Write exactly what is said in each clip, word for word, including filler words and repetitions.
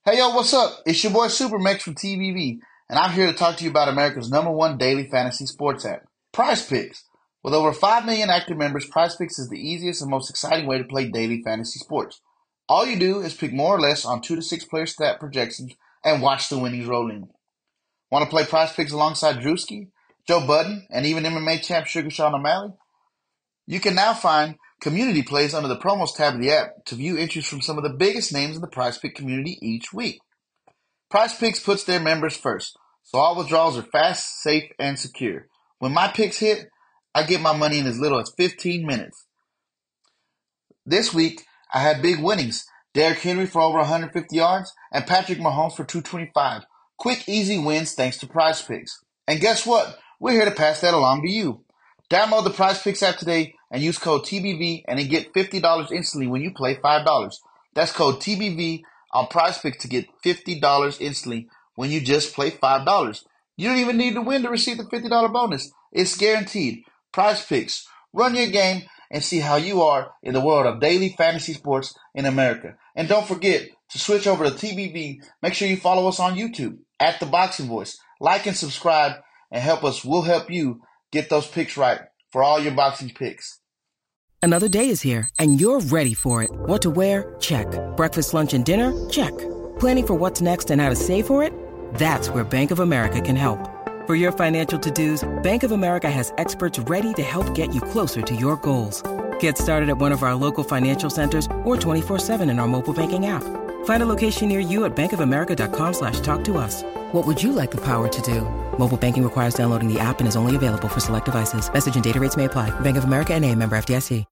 Hey yo, what's up? It's your boy Supermax from T V V, and I'm here to talk to you about America's number one daily fantasy sports app, PrizePicks. With over five million active members, PrizePicks is the easiest and most exciting way to play daily fantasy sports. All you do is pick more or less on two to six player stat projections and watch the winnings roll in. Want to play PrizePicks alongside Drewski, Joe Budden, and even M M A champ Sugar Sean O'Malley? You can now find community plays under the promos tab of the app to view entries from some of the biggest names in the PrizePick community each week. PrizePicks puts their members first, so all withdrawals are fast, safe, and secure. When my picks hit, I get my money in as little as fifteen minutes. This week, I had big winnings. Derrick Henry for over one hundred fifty yards and Patrick Mahomes for two hundred twenty-five. Quick, easy wins thanks to PrizePicks. And guess what? We're here to pass that along to you. Download the PrizePicks app today and use code T B V and then get fifty dollars instantly when you play five dollars. That's code T B V on PrizePicks to get fifty dollars instantly when you just play five dollars. You don't even need to win to receive the fifty dollars bonus. It's guaranteed. PrizePicks. Run your game and see how you are in the world of daily fantasy sports in America. And don't forget to switch over to T B V. Make sure you follow us on YouTube at The Boxing Voice. Like and subscribe and help us. We'll help you get those picks right for all your boxing picks. Another day is here, and you're ready for it. What to wear? Check. Breakfast, lunch, and dinner? Check. Planning for what's next and how to save for it? That's where Bank of America can help. For your financial to-dos, Bank of America has experts ready to help get you closer to your goals. Get started at one of our local financial centers or twenty-four seven in our mobile banking app. Find a location near you at bankofamerica.com slash talk to us. What would you like the power to do? Mobile banking requires downloading the app and is only available for select devices. Message and data rates may apply. Bank of America N A, member F D I C.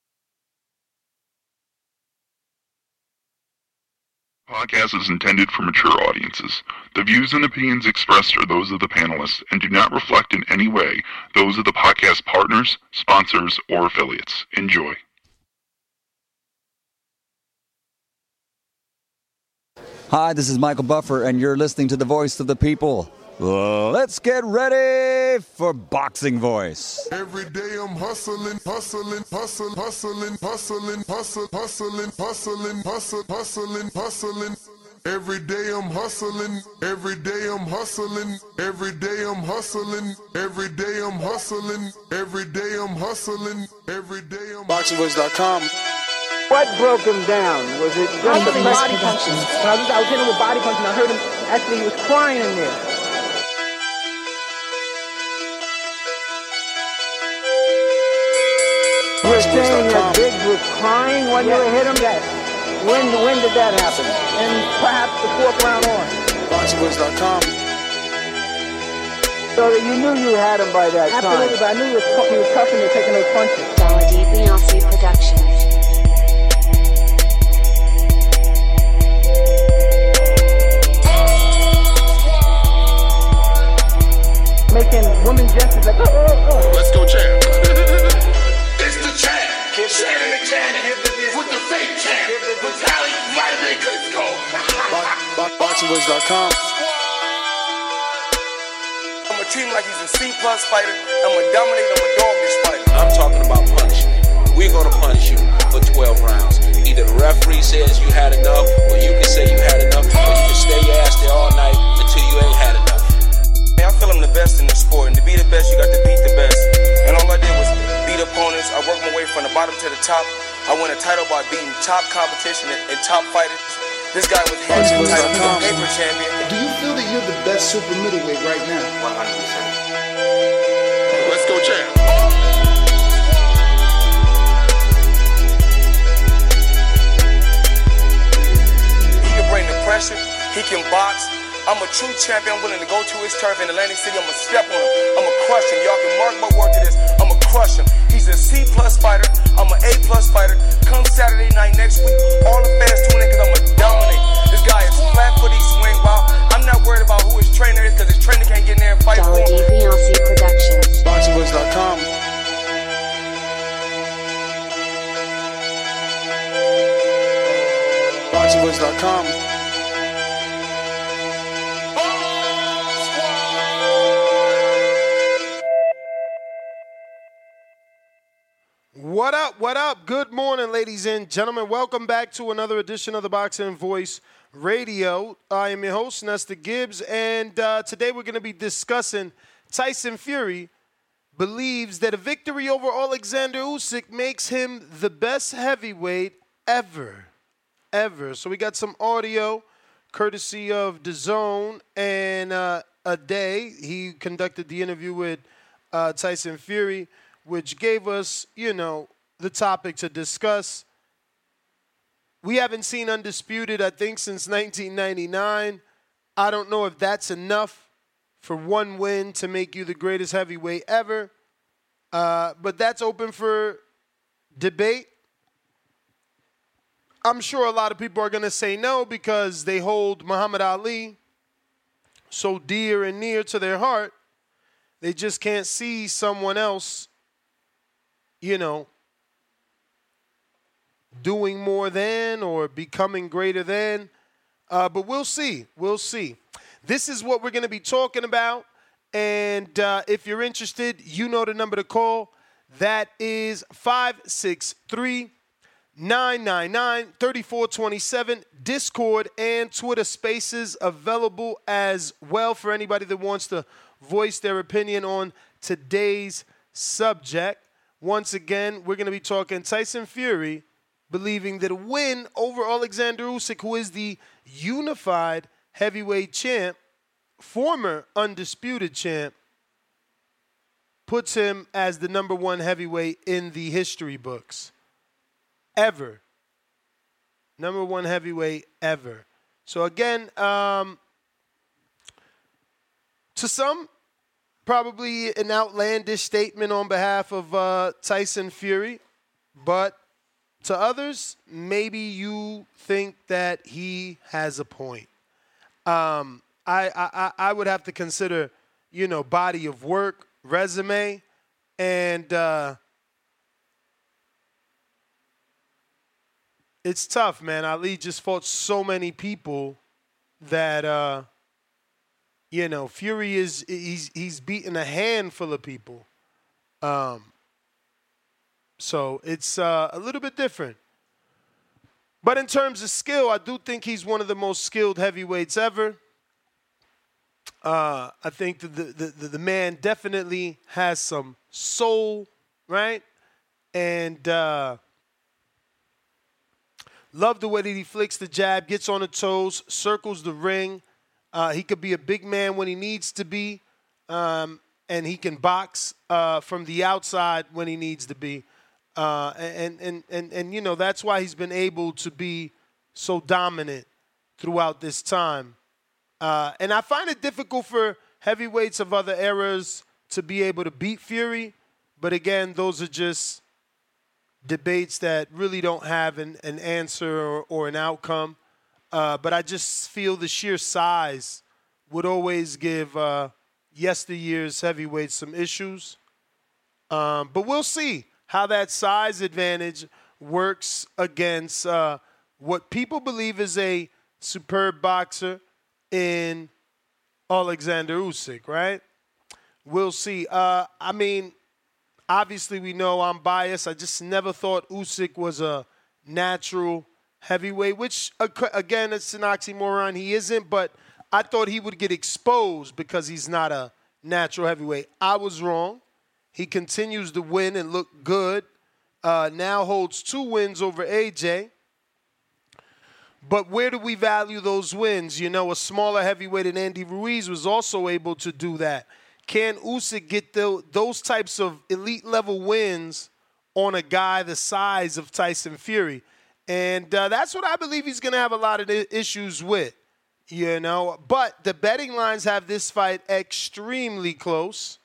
Podcast is intended for mature audiences. The views and opinions expressed are those of the panelists and do not reflect in any way those of the podcast partners, sponsors, or affiliates. Enjoy. Hi, this is Michael Buffer, and you're listening to the Voice of the People. Let's get ready for Boxing Voice. Every day I'm hustling, hustling, hustling, hustling, hustling, hustling, hustling, hustling, hustling, hustling, hustling. Every day I'm hustling, every day I'm hustling, every day I'm hustling, every day I'm hustling, every day I'm hustling, every day I'm boxing voice dot com. What broke him down? Was it just the body punching? I was, I was hitting him with body punching. I heard him, actually he was crying in there. You were saying that Biggs was crying when you hit him? Yes. When, when did that happen? And perhaps the fourth round on? boxing voice dot com. So that you knew you had him by that time? Absolutely, but I knew he was, he was tough and taking those punches. Quality Beyonce Productions. Making women gestures like, oh, oh, oh. Let's go, champ. It's the champ. Shannon the champ. With the fake champ. With Tally Vitamin Cusco. boxing voice dot com. I'm a team like he's a C plus fighter. I'm a dominate, I'm a dog this fighter. I'm talking about punishment. We're gonna punish you for twelve rounds. Either the referee says you had enough, or you can say you had enough, or you can stay your ass there all night until you ain't had enough. I feel I'm the best in the sport, and to be the best, you got to beat the best. And all I did was beat opponents. I worked my way from the bottom to the top. I won a title by beating top competition and, and top fighters. This guy was hands title, he's a paper champion. Do you feel that you're the best super middleweight right now? one hundred percent. Let's go, champ. He can bring the pressure. He can box. I'm a true champion. I'm willing to go to his turf in Atlantic City. I'm going to step on him. I'm going to crush him. Y'all can mark my word to this. I'm going to crush him. He's a C plus fighter. I'm an A plus fighter. Come Saturday night next week, all the fans tune in because I'm going to dominate. This guy is flat footy, swing wild. I'm not worried about who his trainer is because his trainer can't get in there and fight for him. Quality Beyonce Productions. boxing voice dot com. boxing voice dot com. What up, what up? Good morning, ladies and gentlemen. Welcome back to another edition of the Boxing Voice Radio. I am your host, Nestor Gibbs, and uh, today we're going to be discussing Tyson Fury believes that a victory over Alexander Usyk makes him the best heavyweight ever. Ever. So we got some audio courtesy of DAZN and uh, a day. He conducted the interview with uh, Tyson Fury, which gave us, you know, the topic to discuss. We haven't seen Undisputed, I think, since nineteen ninety-nine. I don't know if that's enough for one win to make you the greatest heavyweight ever. Uh, but that's open for debate. I'm sure a lot of people are going to say no because they hold Muhammad Ali so dear and near to their heart. They just can't see someone else, you know, doing more than or becoming greater than. Uh, but we'll see. We'll see. This is what we're going to be talking about. And uh, if you're interested, you know the number to call. That is five six three, nine nine nine, three four two seven. Discord and Twitter Spaces available as well for anybody that wants to voice their opinion on today's subject. Once again, we're going to be talking Tyson Fury believing that a win over Alexander Usyk, who is the unified heavyweight champ, former undisputed champ, puts him as the number one heavyweight in the history books. Ever. Number one heavyweight ever. So again, um, to some, probably an outlandish statement on behalf of uh, Tyson Fury, but to others, maybe you think that he has a point. Um, I, I I would have to consider, you know, body of work, resume, and uh, it's tough, man. Ali just fought so many people that, uh, you know, Fury is he's he's beaten a handful of people. Um, So it's uh, a little bit different. But in terms of skill, I do think he's one of the most skilled heavyweights ever. Uh, I think the, the, the, the man definitely has some soul, right? And uh, love the way that he flicks the jab, gets on the toes, circles the ring. Uh, he could be a big man when he needs to be, um, and he can box uh, from the outside when he needs to be. Uh, and, and, and, and, you know, that's why he's been able to be so dominant throughout this time. Uh, and I find it difficult for heavyweights of other eras to be able to beat Fury. But, again, those are just debates that really don't have an, an answer or, or an outcome. Uh, but I just feel the sheer size would always give uh, yesteryear's heavyweights some issues. Um, but we'll see how that size advantage works against uh, what people believe is a superb boxer in Alexander Usyk, right? We'll see. Uh, I mean, obviously we know I'm biased. I just never thought Usyk was a natural heavyweight, which, again, it's an oxymoron. He isn't, but I thought he would get exposed because he's not a natural heavyweight. I was wrong. He continues to win and look good. Uh, now holds two wins over A J. But where do we value those wins? You know, a smaller heavyweight in Andy Ruiz was also able to do that. Can Usyk get the, those types of elite-level wins on a guy the size of Tyson Fury? And uh, that's what I believe he's going to have a lot of issues with, you know. But the betting lines have this fight extremely close.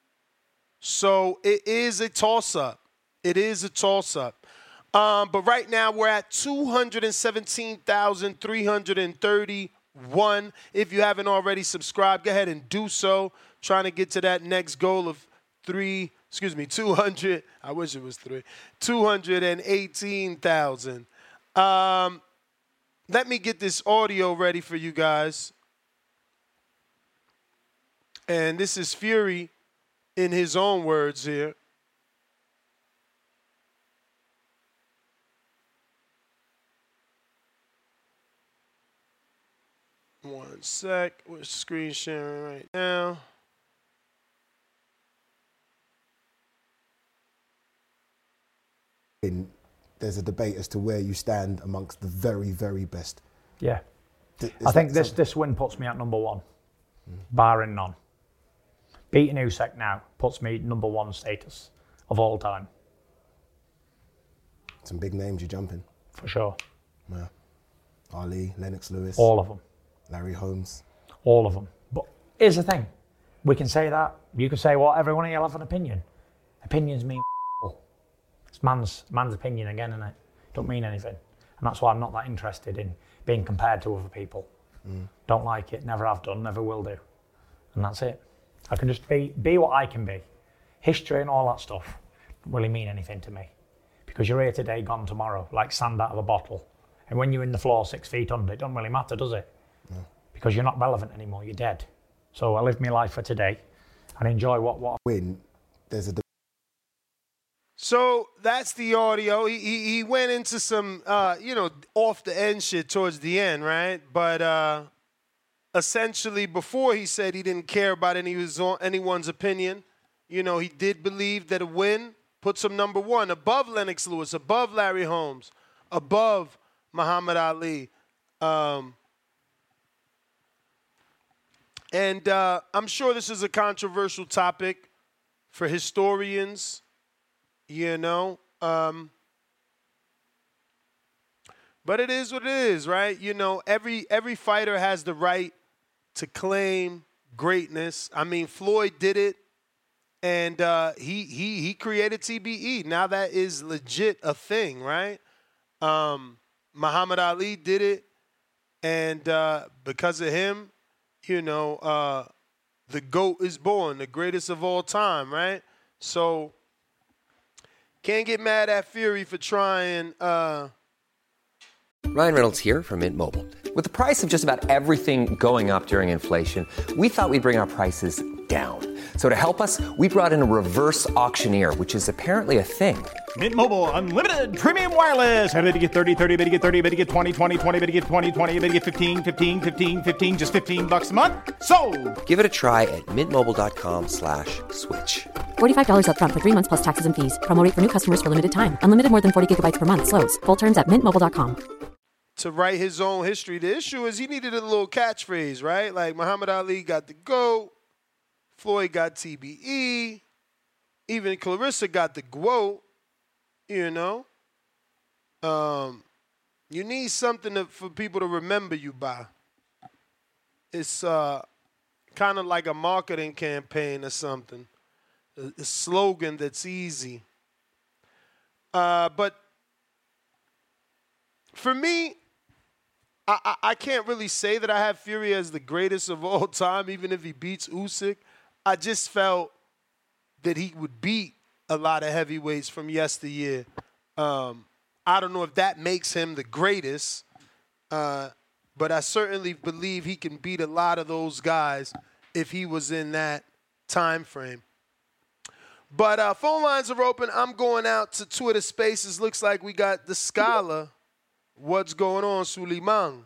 So it is a toss-up. It is a toss-up. Um, but right now we're at two hundred seventeen thousand three hundred thirty-one. If you haven't already subscribed, go ahead and do so. Trying to get to that next goal of three, excuse me, two hundred. I wish it was three. two hundred eighteen thousand. Um, let me get this audio ready for you guys. And this is Fury in his own words here. One sec. We're screen sharing right now. There's a debate as to where you stand amongst the very, very best. Yeah. Is I think that this, something- this win puts me at number one, barring none. Beating Usyk now puts me number one status of all time. Some big names you're jumping. For sure. Yeah. Ali, Lennox Lewis. All of them. Larry Holmes. All of them. But here's the thing. We can say that. You can say what, everyone here will have an opinion. Opinions mean It's man's man's opinion again, isn't it? Don't mean anything. And that's why I'm not that interested in being compared to other people. Mm. Don't like it, never have done, never will do. And that's it. I can just be be what I can be. History and all that stuff don't really mean anything to me. Because you're here today, gone tomorrow, like sand out of a bottle. And when you're in the floor six feet under, it doesn't really matter, does it? No. Because you're not relevant anymore, you're dead. So I live my life for today and enjoy what what win. There's a So that's the audio. He, he, he went into some, uh, you know, off the end shit towards the end, right? But uh, essentially, before he said he didn't care about any anyone's opinion, you know, he did believe that a win puts him number one, above Lennox Lewis, above Larry Holmes, above Muhammad Ali. Um, and uh, I'm sure this is a controversial topic for historians. You know, um, but it is what it is, right? You know, every every fighter has the right to claim greatness. I mean, Floyd did it, and uh, he he he created T B E. Now that is legit a thing, right? Um, Muhammad Ali did it, and uh, because of him, you know, uh, the GOAT is born, the greatest of all time, right? So. Can't get mad at Fury for trying. Uh... Ryan Reynolds here from Mint Mobile. With the price of just about everything going up during inflation, we thought we'd bring our prices down. So to help us, we brought in a reverse auctioneer, which is apparently a thing. Mint Mobile Unlimited Premium Wireless. How to get thirty, thirty, how to get thirty, how to get twenty, twenty, twenty, how to get twenty, twenty, how to get fifteen, fifteen, fifteen, fifteen, just fifteen bucks a month? Sold! Give it a try at mintmobile.com slash switch. forty-five dollars up front for three months plus taxes and fees. Promo rate for new customers for limited time. Unlimited more than forty gigabytes per month. Slows full terms at mint mobile dot com. To write his own history. The issue is he needed a little catchphrase, right? Like Muhammad Ali got the GOAT. Floyd got T B E. Even Clarissa got the GWOAT. You know, um, you need something to, for people to remember you by. It's uh, kind of like a marketing campaign or something, a, a slogan that's easy. Uh, but for me, I, I, I can't really say that I have Fury as the greatest of all time, even if he beats Usyk. I just felt that he would beat a lot of heavyweights from yesteryear. Um, I don't know if that makes him the greatest, uh, but I certainly believe he can beat a lot of those guys if he was in that time frame. But uh, phone lines are open. I'm going out to Twitter Spaces. Looks like we got the scholar. What's going on, Suleiman?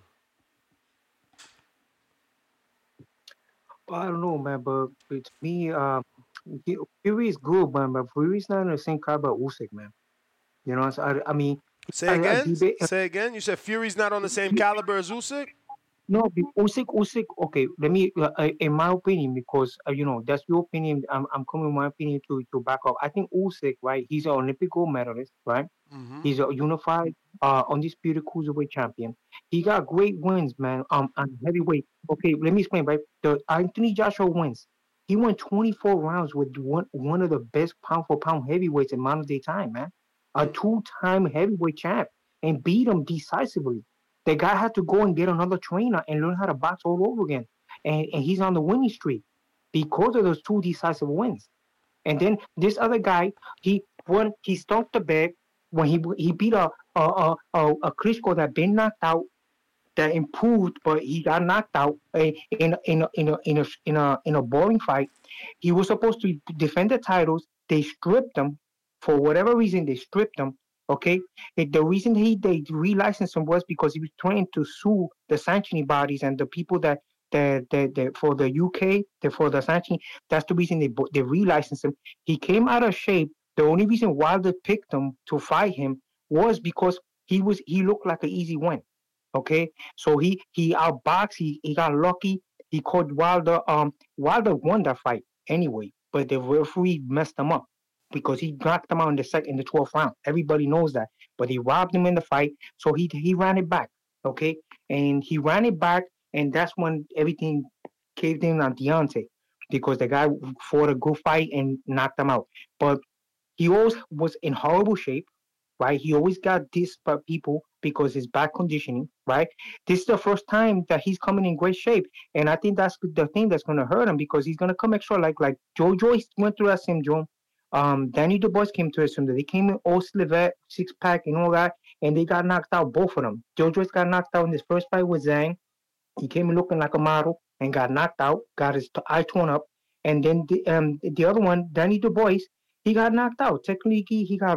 I don't know, man, but it's me. Um, Fury is good, man, but Fury's not in the same caliber of Usyk, man. You know, so I, I mean, say I, again. I debate, say again. You said Fury's not on the same caliber as Usyk. No, Usyk, Usyk. Okay, let me. Uh, in my opinion, because uh, you know that's your opinion. I'm, I'm coming with my opinion to to back up. I think Usyk, right? He's an Olympic gold medalist, right? Mm-hmm. He's a unified, uh, undisputed cruiserweight champion. He got great wins, man. Um, on heavyweight. Okay, let me explain. Right, the Anthony Joshua wins. He won twenty-four rounds with one one of the best pound for pound heavyweights in modern day time, man. A two-time heavyweight champ and beat him decisively. The guy had to go and get another trainer and learn how to box all over again. And, and he's on the winning streak because of those two decisive wins. And then this other guy, he won. He stopped the bag when he he beat a a a, a, a Klitschko that been knocked out, that improved, but he got knocked out in in in a, in a in a in a in a boring fight. He was supposed to defend the titles. They stripped him for whatever reason. They stripped him. Okay, it, the reason he they relicensed him was because he was trying to sue the sanctioning bodies and the people that that that, that for the U K, the, for the sanctioning. That's the reason they bo- they relicensed him. He came out of shape. The only reason Wilder picked him to fight him was because he was he looked like an easy win. Okay, so he he outboxed. He he got lucky. He caught Wilder. Um, Wilder won that fight anyway, but the referee messed him up because he knocked him out in the second, in the twelfth round. Everybody knows that, but he robbed him in the fight, so he he ran it back. Okay, and he ran it back, and that's when everything caved in on Deontay because the guy fought a good fight and knocked him out. But he always was in horrible shape, right? He always got dissed by people because his bad conditioning, right? This is the first time that he's coming in great shape, and I think that's the thing that's going to hurt him because he's going to come extra like like Joe Joyce went through that syndrome. Um, Danny Dubois came to us syndrome. They came in all Slivet, six pack, and all that, and they got knocked out, both of them. Joe Joyce got knocked out in his first fight with Zhang. He came in looking like a model and got knocked out, got his t- eye torn up. And then the um the other one, Danny Dubois, he got knocked out. Technically, he got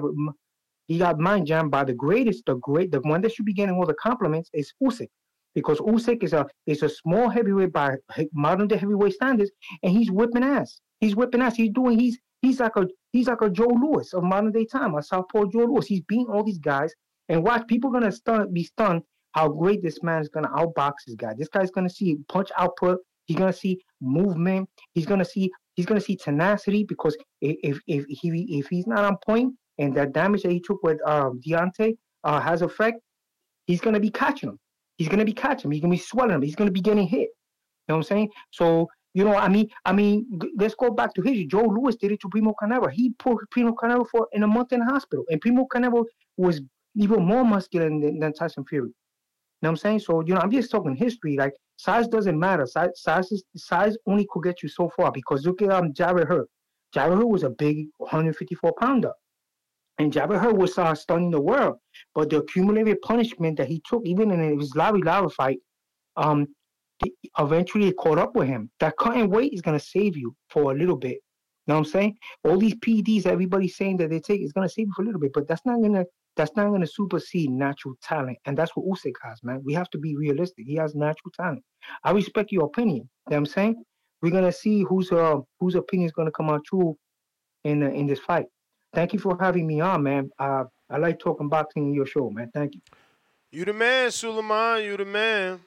he got mind jammed by the greatest, the great, the one that should be getting all the compliments is Usyk, because Usyk is a is a small heavyweight by modern day heavyweight standards, and he's whipping ass. He's whipping ass. He's doing. He's he's like a he's like a Joe Louis of modern day time, a southpaw Joe Louis. He's beating all these guys, and watch people gonna stun, be stunned how great this man is gonna outbox this guy. This guy's gonna see punch output. He's gonna see movement. He's gonna see he's gonna see tenacity because if if, if he if he's not on point and that damage that he took with um, Deontay uh, has effect, he's gonna be catching him. He's gonna be catching him. He's gonna be swelling him. He's gonna be getting hit. You know what I'm saying? So you know, I mean, I mean, let's go back to history. Joe Louis did it to Primo Carnera. He put Primo Carnera for in a month in the hospital, and Primo Carnera was even more muscular than, than Tyson Fury. You know what I'm saying? So, you know, I'm just talking history. Like, size doesn't matter. Size size, is, size only could get you so far because look at um, Jarrett Hurd. Jarrett Hurd was a big one fifty-four pounder. And Jarrett Hurd was uh, stunning the world. But the accumulated punishment that he took, even in his Larry Lara fight, um, eventually it caught up with him. That cutting weight is going to save you for a little bit. You know what I'm saying? All these P E Ds everybody's saying that they take is going to save you for a little bit, but that's not going to That's not going to supersede natural talent. And that's what Usyk has, man. We have to be realistic. He has natural talent. I respect your opinion. You know what I'm saying? We're going to see whose uh, whose opinion is going to come out true in uh, in this fight. Thank you for having me on, man. Uh, I like talking boxing in your show, man. Thank you. You the man, Suleiman. You the man.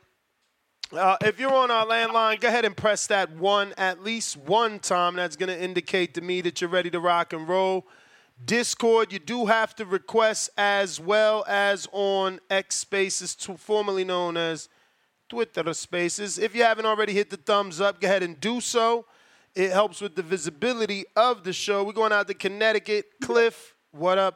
Uh, if you're on our landline, go ahead and press that one at least one time. That's going to indicate to me that you're ready to rock and roll. Discord, you do have to request as well as on X Spaces, formerly known as Twitter Spaces. If you haven't already hit the thumbs up, go ahead and do so. It helps with the visibility of the show. We're going out to Connecticut. Cliff, what up?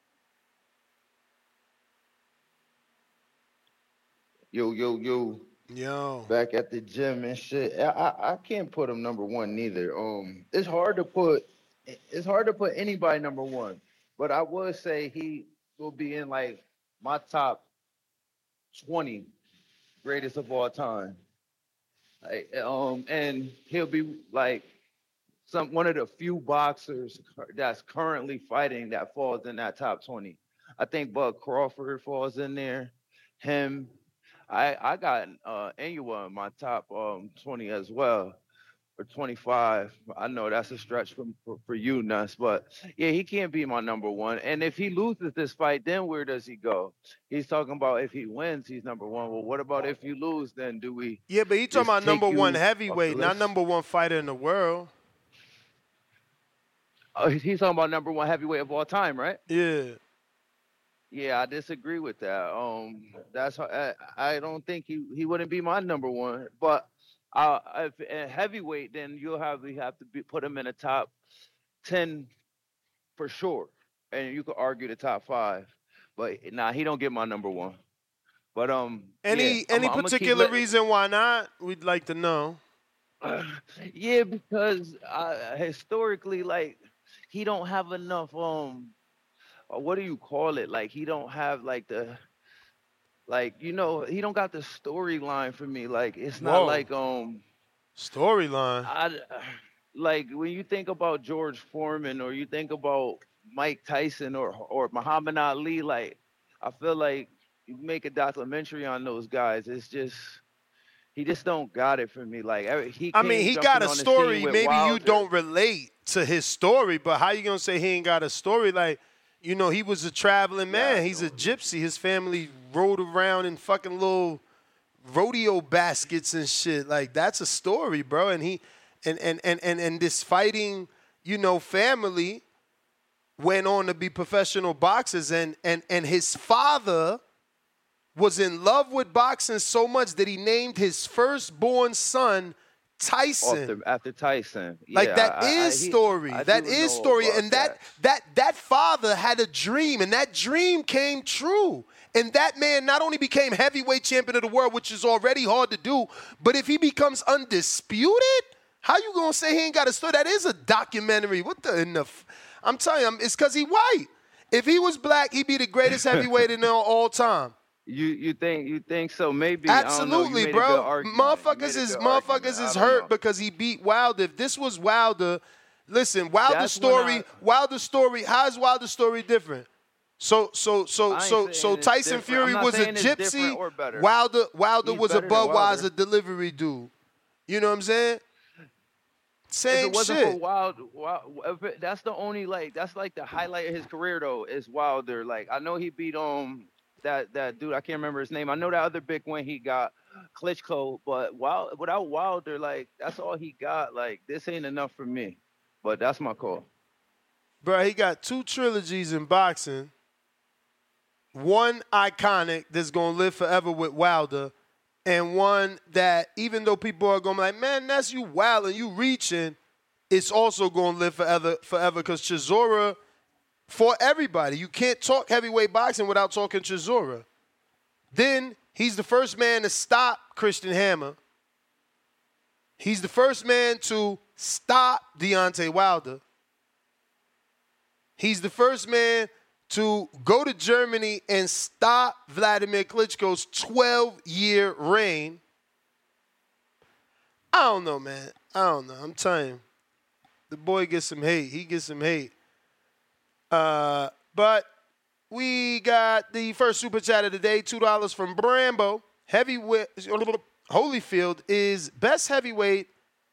Yo, yo, yo. Yo. Back at the gym and shit. I, I, I can't put him number one neither. Um, it's hard to put it's hard to put anybody number one. But I would say he will be in like my top twenty greatest of all time. Like, um, and he'll be like some one of the few boxers that's currently fighting that falls in that top twenty. I think Bud Crawford falls in there. Him. I, I got uh, Inoue in my top um, twenty as well, or twenty-five. I know that's a stretch for, for, for you, Nuss, but yeah, he can't be my number one. And if he loses this fight, then where does he go? He's talking about if he wins, he's number one. Well, what about if you lose, then do we? Yeah, but he's talking about number one heavyweight, not number one fighter in the world. Oh, he's talking about number one heavyweight of all time, right? Yeah. Yeah, I disagree with that. Um, that's I, I don't think he, he wouldn't be my number one. But uh, if a heavyweight, then you'll have we have to be, put him in the top ten for sure, and you could argue the top five. But nah, he don't get my number one. But um, any yeah, any I'm, particular I'm reason why not? We'd like to know. Uh, yeah, because uh, historically, like he don't have enough um. What do you call it? Like he don't have like the, like you know he don't got the storyline for me. Like it's not Whoa. like um, storyline. I like when you think about George Foreman or you think about Mike Tyson or or Muhammad Ali. Like, I feel like you make a documentary on those guys. It's just he just don't got it for me. Like every, he. I mean, came he jumping got a on the scene story. with Maybe Wilder. you don't relate to his story, but how you gonna say he ain't got a story? Like, you know, he was a traveling man. He's a gypsy. His family rode around in fucking little rodeo baskets and shit. Like, that's a story, bro. And he and and and and, and this fighting, you know, family went on to be professional boxers, and and and his father was in love with boxing so much that he named his firstborn son Tyson. After, after Tyson. Like, yeah, that I, is I, he, story. I That do is know story. about And that, that that father had a dream, and that dream came true. And that man not only became heavyweight champion of the world, which is already hard to do, but if he becomes undisputed, how you gonna say he ain't got a story? That is a documentary. What the in the f- I'm telling you, it's because he white. If he was black, he'd be the greatest heavyweight in all, all time. You you think you think so? Maybe Absolutely, I don't know. You made a bro. good argument. Motherfuckers You made a is good motherfuckers argument. is I don't hurt know. because he beat Wilder. If this was Wilder, listen, Wilder's That's when story, I- Wilder's story, how is Wilder's story different? So so so I ain't so saying so it's Tyson different. Fury I'm not was a saying it's different gypsy. or better. Wilder Wilder He's was a better than Wilder. Budweiser delivery dude. You know what I'm saying? If Same it wasn't shit. for Wilder, Wild, if it- that's the only like that's like the highlight of his career though is Wilder. Like I know he beat um that that dude, I can't remember his name. I know that other big win he got, Klitschko, but Wild, without Wilder, like that's all he got. Like this ain't enough for me. But that's my call. Bro, he got two trilogies in boxing. One iconic that's going to live forever with Wilder, and one that even though people are going to be like, man, that's you wilding, you reaching, it's also going to live forever forever because Chisora, for everybody, you can't talk heavyweight boxing without talking Chisora. Then he's the first man to stop Christian Hammer. He's the first man to stop Deontay Wilder. He's the first man to go to Germany and stop Vladimir Klitschko's twelve-year reign. I don't know, man. I don't know. I'm telling you. The boy gets some hate. He gets some hate. Uh, but we got the first super chat of the day, two dollars from Brambo. Heavyweight Holyfield is best heavyweight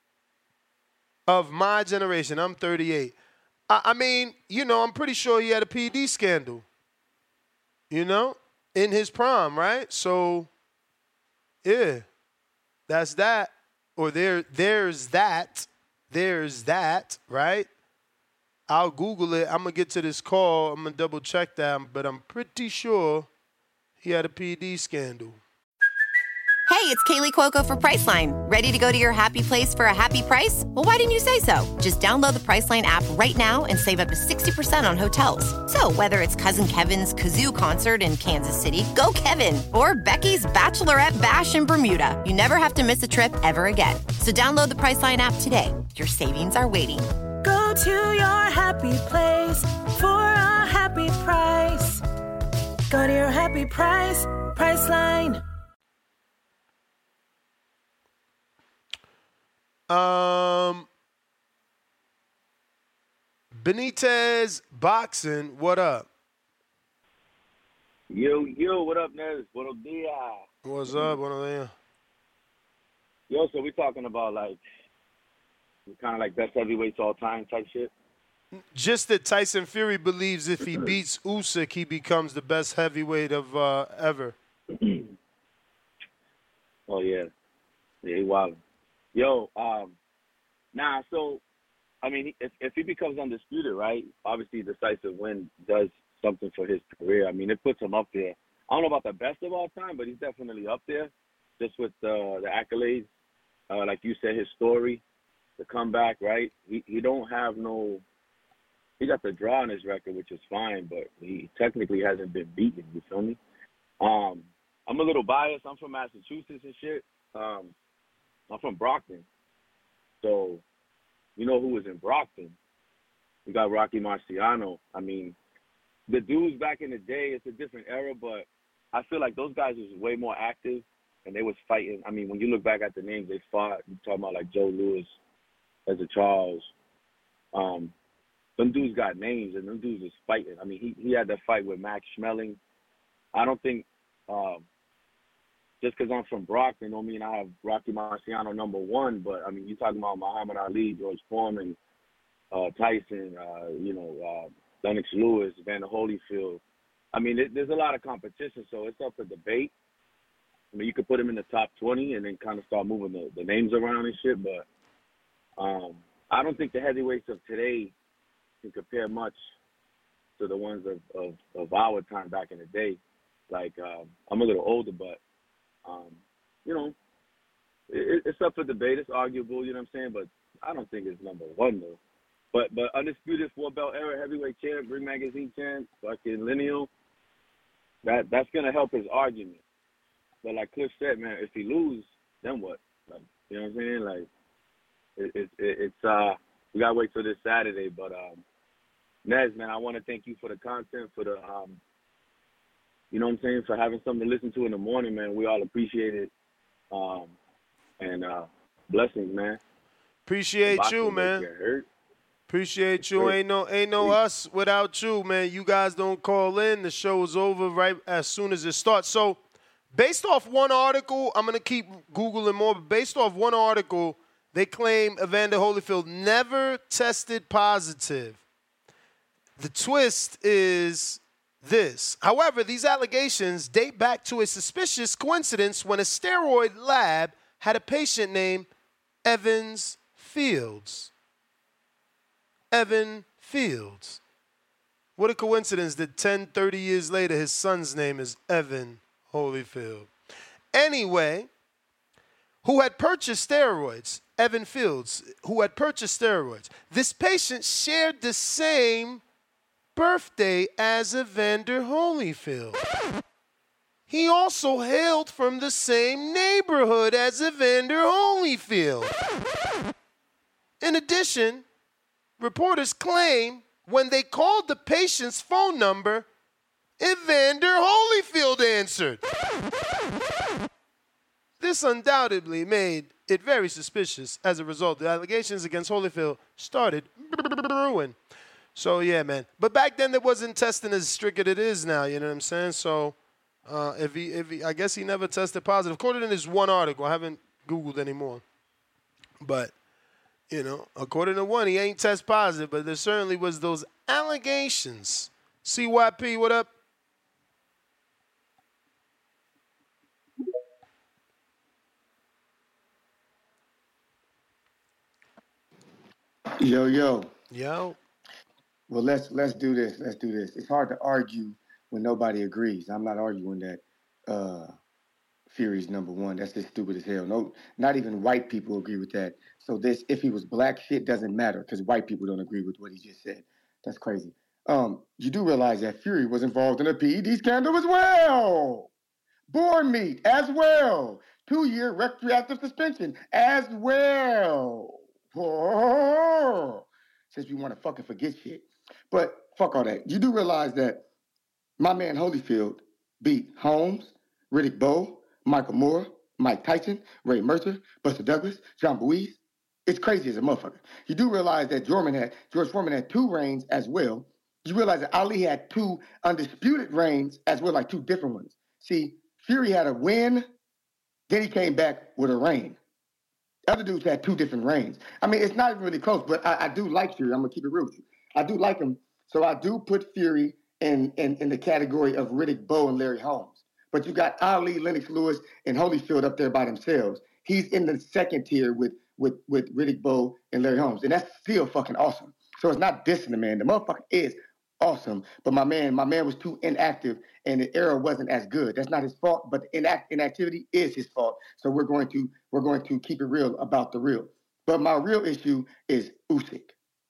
of my generation. I'm thirty-eight. I, I mean, you know, I'm pretty sure he had a P E D scandal, you know, in his prime, right? So, yeah, that's that. Or there, there's that. There's that, right? I'll Google it. I'm going to get to this call. I'm going to double check that, but I'm pretty sure he had a P E D scandal. Hey, it's Kaylee Cuoco for Priceline. Ready to go to your happy place for a happy price? Well, why didn't you say so? Just download the Priceline app right now and save up to sixty percent on hotels. So whether it's Cousin Kevin's Kazoo Concert in Kansas City, go Kevin, or Becky's Bachelorette Bash in Bermuda, you never have to miss a trip ever again. So download the Priceline app today. Your savings are waiting. Go to your happy place for a happy price. Go to your happy price, Priceline. Um, Benitez Boxing, what up? Yo, yo, what up, Nez? Buenos dias. What's up? What are you? Yo, so we talking about, like, kind of like best heavyweights all time type shit? Just that Tyson Fury believes if he beats Usyk, he becomes the best heavyweight of uh, ever. Oh, yeah. Yeah, he wild. Yo, um, nah, so, I mean, if, if he becomes undisputed, right, obviously decisive win does something for his career. I mean, it puts him up there. I don't know about the best of all time, but he's definitely up there just with uh, the accolades. Uh, like you said, his story, the comeback, right? He he don't have no – he got the draw on his record, which is fine, but he technically hasn't been beaten, you feel me? Um, I'm a little biased. I'm from Massachusetts and shit. Um I'm from Brockton. So, you know who was in Brockton? We got Rocky Marciano. I mean, the dudes back in the day, it's a different era, but I feel like those guys was way more active, and they was fighting. I mean, when you look back at the names they fought, you talking about like Joe Louis, Ezra Charles, um, them dudes got names, and them dudes is fighting. I mean, he, he had that fight with Max Schmeling. I don't think um, just because I'm from Brockton don't mean I have Rocky Marciano number one, but, I mean, you're talking about Muhammad Ali, George Foreman, uh, Tyson, uh, you know, uh, Lennox Lewis, Evander Holyfield. I mean, it, there's a lot of competition, so it's up for debate. I mean, you could put him in the top twenty and then kind of start moving the, the names around and shit, but um, I don't think the heavyweights of today can compare much to the ones of, of, of our time back in the day. Like, um, I'm a little older, but, um, you know, it, it's up for debate. It's arguable, you know what I'm saying? But I don't think it's number one, though. But but undisputed four-belt era heavyweight champ, Ring Magazine champ, fucking lineal, that, that's going to help his argument. But like Cliff said, man, if he lose, then what? Like, you know what I'm saying? Like, it, it, it, it's, uh, we got to wait till this Saturday. But, um, Nez, man, I want to thank you for the content, for the, um, you know what I'm saying, for having something to listen to in the morning, man. We all appreciate it. Um, and uh, blessings, man. Appreciate you, man. Appreciate you. Ain't no ain't no us without you, man. You guys don't call in. The show is over right as soon as it starts. So based off one article, I'm going to keep Googling more, but based off one article, they claim Evander Holyfield never tested positive. The twist is this. However, these allegations date back to a suspicious coincidence when a steroid lab had a patient named Evans Fields. Evan Fields. What a coincidence that ten, thirty years later, his son's name is Evan Holyfield. Anyway, who had purchased steroids, Evan Fields, who had purchased steroids. This patient shared the same birthday as Evander Holyfield. He also hailed from the same neighborhood as Evander Holyfield. In addition, reporters claim when they called the patient's phone number, Evander Holyfield answered. This undoubtedly made it very suspicious. As a result, the allegations against Holyfield started brewing. So, yeah, man. But back then, it wasn't testing as strict as it is now, you know what I'm saying? So, uh, if he, if he, I guess he never tested positive. According to this one article, I haven't Googled anymore. But, you know, according to one, he ain't test positive, but there certainly was those allegations. C Y P, what up? Yo, yo. Yo. Well, let's let's do this. Let's do this. It's hard to argue when nobody agrees. I'm not arguing that uh, Fury's number one. That's just stupid as hell. No, not even white people agree with that. So this, if he was black, shit doesn't matter because white people don't agree with what he just said. That's crazy. Um, you do realize that Fury was involved in a P E D scandal as well. Boar meat as well. Two-year retroactive suspension as well. Oh, since we want to fucking forget shit. But fuck all that. You do realize that my man Holyfield beat Holmes, Riddick Bowe, Michael Moore, Mike Tyson, Ray Mercer, Buster Douglas, John Boyce. It's crazy as a motherfucker. You do realize that Jordan had, George Foreman had two reigns as well. You realize that Ali had two undisputed reigns as well, like two different ones. See, Fury had a win, then he came back with a reign. Other dudes had two different reigns. I mean, it's not even really close, but I, I do like Fury. I'm going to keep it real with you. I do like him. So I do put Fury in, in, in the category of Riddick Bowe and Larry Holmes. But you got Ali, Lennox Lewis, and Holyfield up there by themselves. He's in the second tier with, with, with Riddick Bowe and Larry Holmes. And that's still fucking awesome. So it's not dissing the man. The motherfucker is awesome. But my man, my man was too inactive and the era wasn't as good. That's not his fault, but the inact- inactivity is his fault. So we're going to we're going to keep it real about the real. But my real issue is Usyk.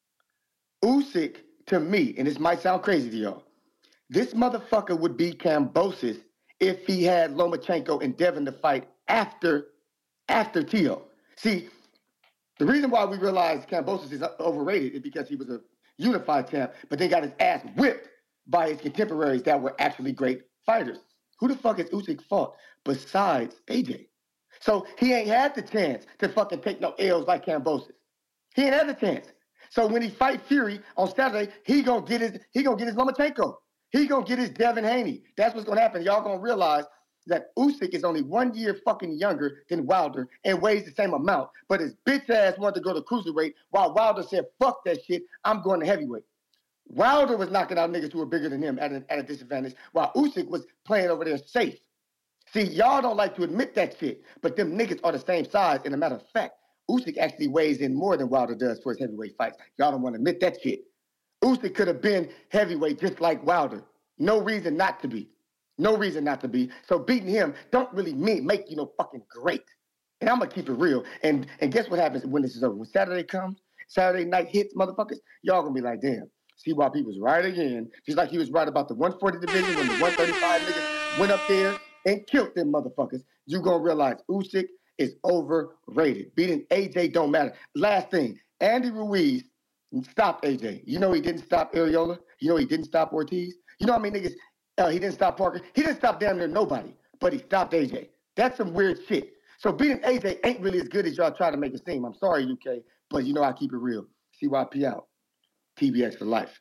Usyk, to me, and this might sound crazy to y'all, this motherfucker would be Kambosos if he had Lomachenko and Devin to fight after after Tio. See, the reason why we realize Kambosos is overrated is because he was a unified champ, but then got his ass whipped by his contemporaries that were actually great fighters. Who the fuck has Usyk fought besides A J? So he ain't had the chance to fucking take no L's like Kambosos. He ain't had the chance. So when he fight Fury on Saturday, he gonna get his he gonna get his Lomachenko. He gonna get his Devin Haney. That's what's gonna happen. Y'all gonna realize that Usyk is only one year fucking younger than Wilder and weighs the same amount. But his bitch ass wanted to go to cruiserweight while Wilder said, fuck that shit, I'm going to heavyweight. Wilder was knocking out niggas who were bigger than him at a, at a disadvantage, while Usyk was playing over there safe. See, y'all don't like to admit that shit, but them niggas are the same size. And a matter of fact, Usyk actually weighs in more than Wilder does for his heavyweight fights. Y'all don't want to admit that shit. Usyk could have been heavyweight just like Wilder. No reason not to be. No reason not to be. So beating him don't really mean make you no fucking great. And I'm going to keep it real. And and guess what happens when this is over? When Saturday comes, Saturday night hits, motherfuckers, y'all going to be like, damn, see why he was right again. Just like he was right about the one forty division when the one thirty-five niggas went up there and killed them motherfuckers. You going to realize Usyk is overrated. Beating A J don't matter. Last thing, Andy Ruiz stopped A J. You know he didn't stop Areola. You know he didn't stop Ortiz. You know how many niggas uh, he didn't stop Parker? He didn't stop damn near nobody, but he stopped A J. That's some weird shit. So beating A J ain't really as good as y'all try to make it seem. I'm sorry, U K, but you know I keep it real. C Y P out. T B X for life.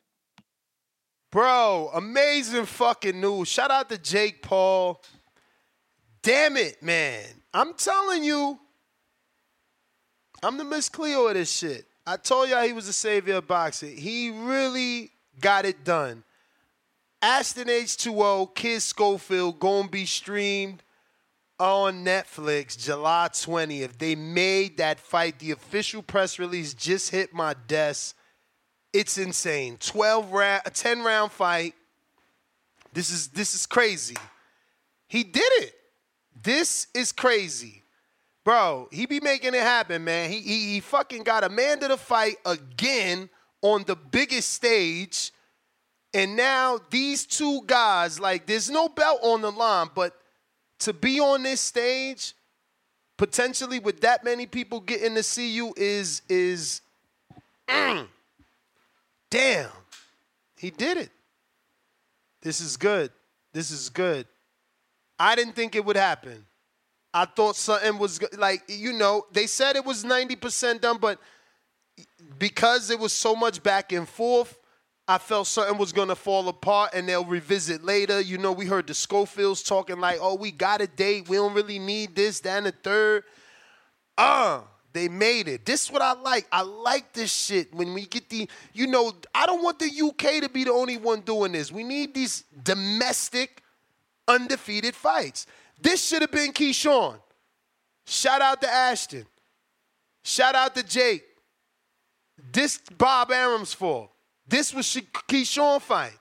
Bro, amazing fucking news. Shout out to Jake Paul. Damn it, man. I'm telling you, I'm the Miss Cleo of this shit. I told y'all he was the savior of boxing. He really got it done. Ashton H two O, Kid Schofield, gonna be streamed on Netflix July twentieth. They made that fight. The official press release just hit my desk. It's insane. twelve round, a ten round fight. This is this is crazy. He did it. This is crazy. Bro, he be making it happen, man. He, he, he fucking got Amanda to fight again on the biggest stage. And now these two guys, like, there's no belt on the line, but to be on this stage, potentially with that many people getting to see you is, is, mm, damn. He did it. This is good. This is good. I didn't think it would happen. I thought something was, like, you know, they said it was ninety percent done, but because it was so much back and forth, I felt something was going to fall apart and they'll revisit later. You know, we heard the Schofields talking like, oh, we got a date. We don't really need this, that, and the third. Uh, they made it. This is what I like. I like this shit when we get the, you know, I don't want the U K to be the only one doing this. We need these domestic undefeated fights. This should have been Keyshawn. Shout out to Ashton. Shout out to Jake. This Bob Arum's fault. This was Keyshawn fight.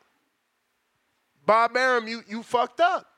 Bob Arum, you, you fucked up.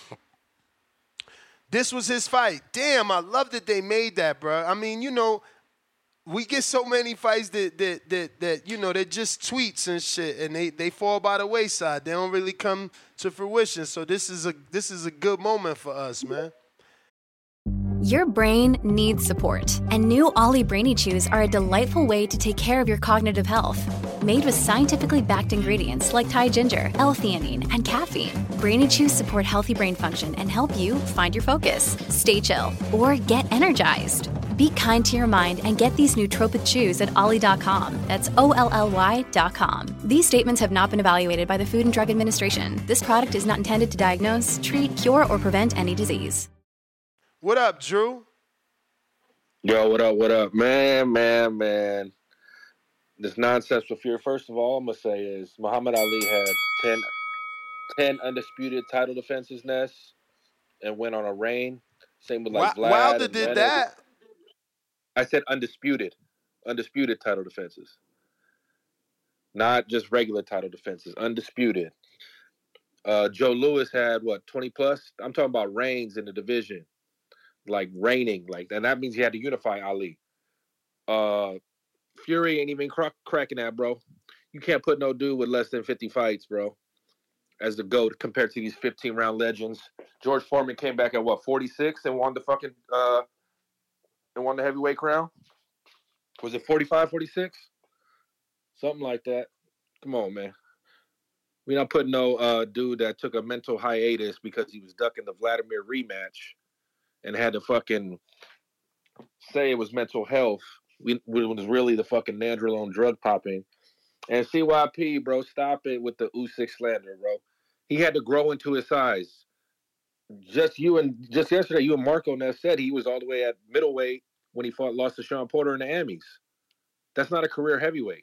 This was his fight. Damn, I love that they made that, bro. I mean, you know, we get so many fights that, that, that, that you know, they're just tweets and shit, and they, they fall by the wayside. They don't really come to fruition. So this is a this is a good moment for us, man. Your brain needs support, and new Ollie Brainy Chews are a delightful way to take care of your cognitive health. Made with scientifically backed ingredients like Thai ginger, L-theanine, and caffeine, Brainy Chews support healthy brain function and help you find your focus, stay chill, or get energized. Be kind to your mind and get these nootropic chews at ollie dot com. That's O L L Y dot com. These statements have not been evaluated by the Food and Drug Administration. This product is not intended to diagnose, treat, cure, or prevent any disease. What up, Drew? Yo, what up, what up? Man, man, man. This nonsense with Fury. First of all, I'm going to say is Muhammad Ali had ten, ten undisputed title defenses, Ness, and went on a reign. Same with like Vlad. Wilder did that. I said undisputed. Undisputed title defenses. Not just regular title defenses. Undisputed. Uh, Joe Louis had, what, twenty plus? I'm talking about reigns in the division. Like reigning, like, and that means he had to unify Ali. Uh, Fury ain't even crack, cracking that, bro. You can't put no dude with less than fifty fights, bro, as the GOAT compared to these fifteen round legends. George Foreman came back at what, forty-six and won the fucking uh, and won the heavyweight crown. Was it forty-five, forty-six? Something like that. Come on, man. We're not putting no uh dude that took a mental hiatus because he was ducking the Vladimir rematch and had to fucking say it was mental health We, it was really the fucking Nandrolone drug popping. And C Y P, bro, stop it with the Usyk slander, bro. He had to grow into his size. Just you and just yesterday, you and Marco Ness said he was all the way at middleweight when he fought, lost to Sean Porter in the Amis. That's not a career heavyweight.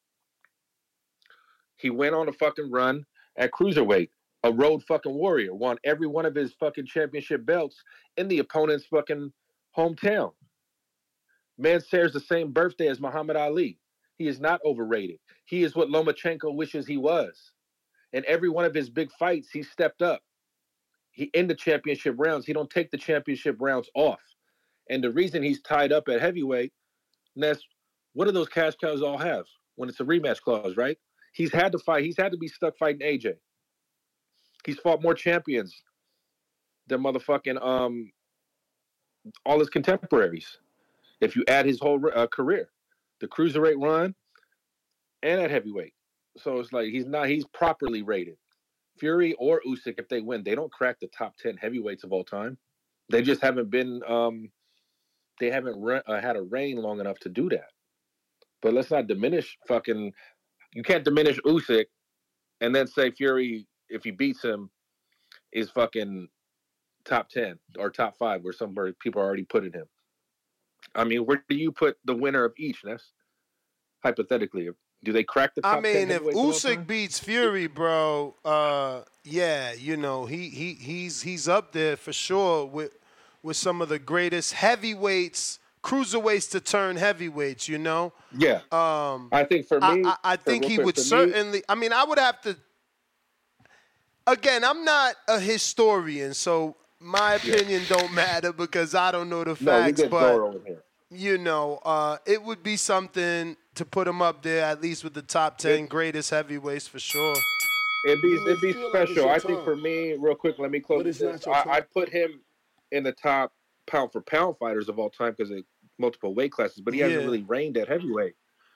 He went on a fucking run at cruiserweight, a road fucking warrior, won every one of his fucking championship belts in the opponent's fucking hometown. Man shares the same birthday as Muhammad Ali. He is not overrated. He is what Lomachenko wishes he was. In every one of his big fights, he stepped up. He in the championship rounds. He don't take the championship rounds off. And the reason he's tied up at heavyweight, and that's, what do those cash cows all have when it's a rematch clause, right? He's had to fight. He's had to be stuck fighting A J. He's fought more champions than motherfucking um all his contemporaries. If you add his whole uh, career, the cruiserweight run, and at heavyweight. So it's like he's not, he's properly rated. Fury or Usyk, if they win, they don't crack the top ten heavyweights of all time. They just haven't been, um, they haven't re- uh, had a reign long enough to do that. But let's not diminish fucking, you can't diminish Usyk and then say Fury, if he beats him, is fucking top ten or top five, where some people are already putting him. I mean, where do you put the winner of each, Ness? Hypothetically, do they crack the top I mean, ten if heavyweights of all Usyk time? beats Fury, bro, uh, yeah, you know, he he he's he's up there for sure with with some of the greatest heavyweights, cruiserweights to turn heavyweights, you know? Yeah. Um, I think for me, I, I, I think he would certainly, I mean, I would have to, again, I'm not a historian, so my opinion yeah. don't matter because I don't know the facts, no, we get but, over here. you know, uh, it would be something to put him up there, at least with the top ten it, greatest heavyweights for sure. It'd be, it'd be special. Like I think for me, real quick, let me close with this. I, I'd put him in the top pound for pound fighters of all time because of multiple weight classes, but he hasn't Yeah. really reigned at heavyweight.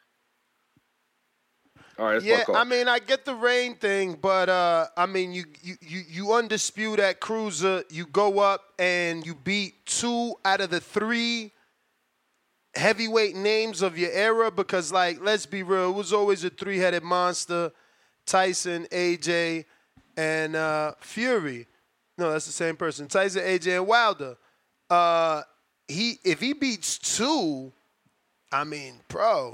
All right, that's Yeah, my call. I mean, I get the reign thing, but uh, I mean, you, you you you undisputed at cruiser. You go up and you beat two out of the three heavyweight names of your era because, like, let's be real, it was always a three-headed monster: Tyson, A J, and uh, Fury. No, that's the same person. Tyson, A J, and Wilder. Uh, he if he beats two, I mean, bro.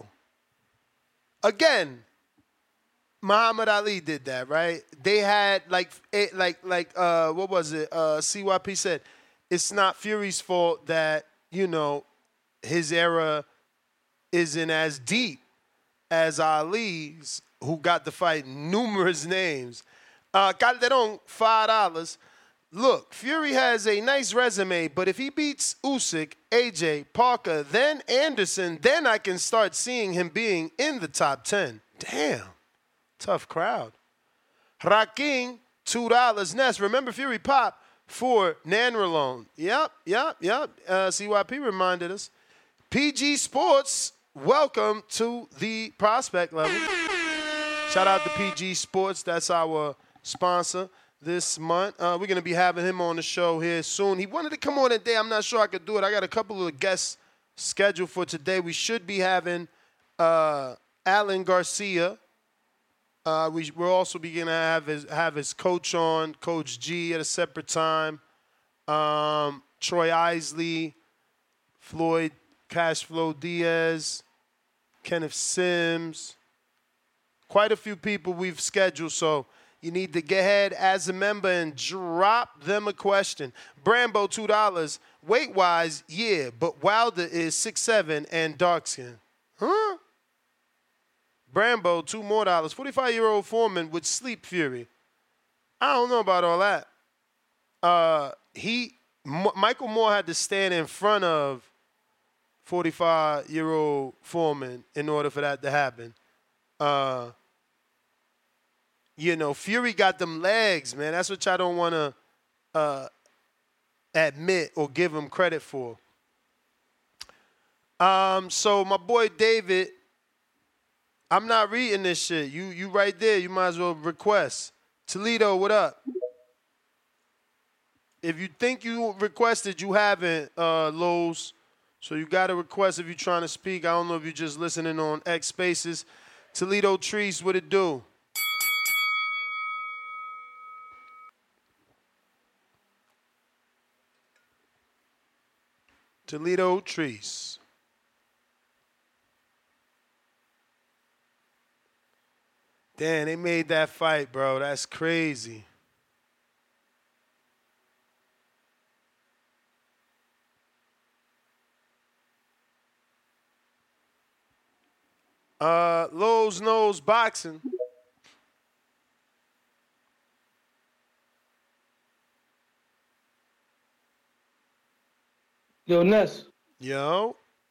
Again, Muhammad Ali did that, right? They had like it, like like uh, what was it? Uh, C Y P said it's not Fury's fault that you know his era isn't as deep as Ali's, who got to fight numerous names. Uh, Calderon, five dollars. Look, Fury has a nice resume, but if he beats Usyk, A J, Parker, then Anderson, then I can start seeing him being in the top ten. Damn. Tough crowd. Raking, two dollars. Ness, remember Fury Pop for Nandrolone. Yep, yep, yep. Uh, C Y P reminded us. P G Sports, welcome to the prospect level. Shout out to P G Sports. That's our sponsor this month. Uh, we're going to be having him on the show here soon. He wanted to come on today. I'm not sure I could do it. I got a couple of guests scheduled for today. We should be having uh, Alan Garcia. Uh, we, we'll also be going to have his, have his coach on, Coach G, at a separate time. Um, Troy Isley, Floyd Cashflow Diaz, Kenneth Sims. Quite a few people we've scheduled, so you need to get ahead as a member and drop them a question. Brambo, two dollars. Weight-wise, yeah, but Wilder is six seven and dark-skinned. Huh? Brambo, two more dollars. forty-five-year-old Foreman with Sleep Fury. I don't know about all that. Uh, he, M- Michael Moore had to stand in front of forty-five-year-old Foreman in order for that to happen. Uh, you know, Fury got them legs, man. That's what y'all don't want to uh, admit or give him credit for. Um, so my boy David, I'm not reading this shit. You you right there. You might as well request. Toledo, what up? If you think you requested, you haven't, uh, Lowe's. So you got a request if you're trying to speak. I don't know if you're just listening on X Spaces. Toledo Trees, what it do? Toledo Trees. Damn, they made that fight, bro. That's crazy. Uh, Lowe's Knows Boxing. Yo, Ness. Yo.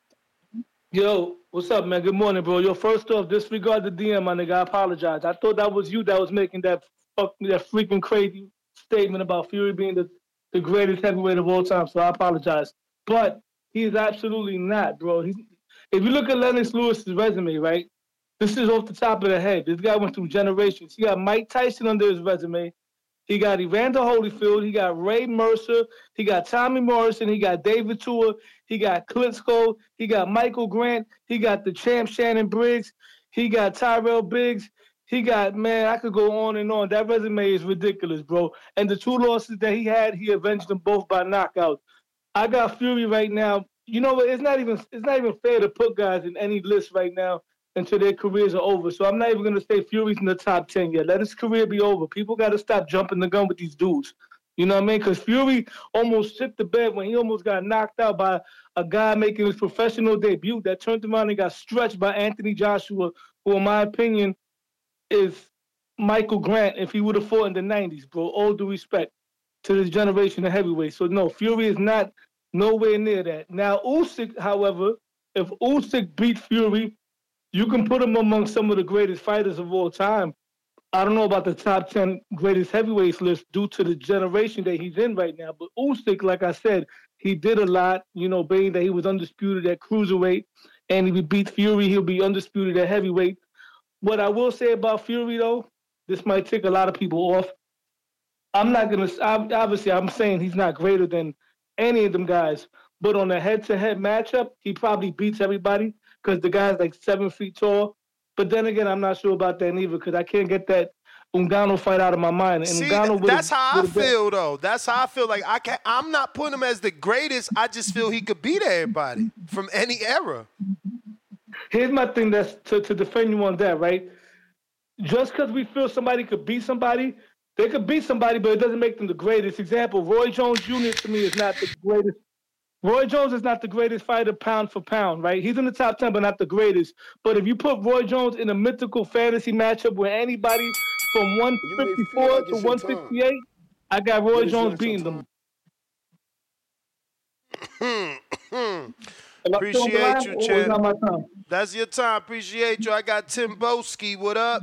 Yo, what's up, man? Good morning, bro. Yo, first off, disregard the D M, my nigga. I apologize. I thought that was you that was making that fuck that freaking crazy statement about Fury being the, the greatest heavyweight of all time, so I apologize. But he is absolutely not, bro. He's, if you look at Lennox Lewis's resume, right, this is off the top of the head. This guy went through generations. He got Mike Tyson under his resume. He got Evander Holyfield. He got Ray Mercer. He got Tommy Morrison. He got David Tua. He got Klitschko. He got Michael Grant. He got the champ Shannon Briggs. He got Tyrell Biggs. He got, man, I could go on and on. That resume is ridiculous, bro. And the two losses that he had, he avenged them both by knockout. I got Fury right now. You know what? It's not even it's not even fair to put guys in any list right now until their careers are over. So I'm not even going to say Fury's in the top ten yet. Let his career be over. People got to stop jumping the gun with these dudes. You know what I mean? Because Fury almost shit the bed when he almost got knocked out by a guy making his professional debut that turned around and got stretched by Anthony Joshua, who in my opinion is Michael Grant if he would have fought in the nineties, bro. All due respect to this generation of heavyweights. So no, Fury is not nowhere near that. Now Usyk, however, if Usyk beat Fury, you can put him among some of the greatest fighters of all time. I don't know about the top ten greatest heavyweights list due to the generation that he's in right now. But Usyk, like I said, he did a lot, you know, being that he was undisputed at cruiserweight. And if he beat Fury, he'll be undisputed at heavyweight. What I will say about Fury, though, this might tick a lot of people off. I'm not going to, obviously, I'm saying he's not greater than any of them guys. But on a head-to-head matchup, he probably beats everybody because the guy's like seven feet tall. But then again, I'm not sure about that neither because I can't get that Ngannou fight out of my mind. And See, Ngannou that's how I feel, though. That's how I feel. Like I can't, I'm not putting him as the greatest. I just feel he could beat everybody from any era. Here's my thing that's to, to defend you on that, right? Just because we feel somebody could beat somebody, they could beat somebody, but it doesn't make them the greatest. Example, Roy Jones Junior to me is not the greatest. Roy Jones is not the greatest fighter pound for pound, right? He's in the top ten, but not the greatest. But if you put Roy Jones in a mythical fantasy matchup where anybody from one fifty-four like to one fifty-eight, I got Roy Jones beating them. Appreciate you, champ. That's your time. Appreciate you. I got Tim Boski. What up?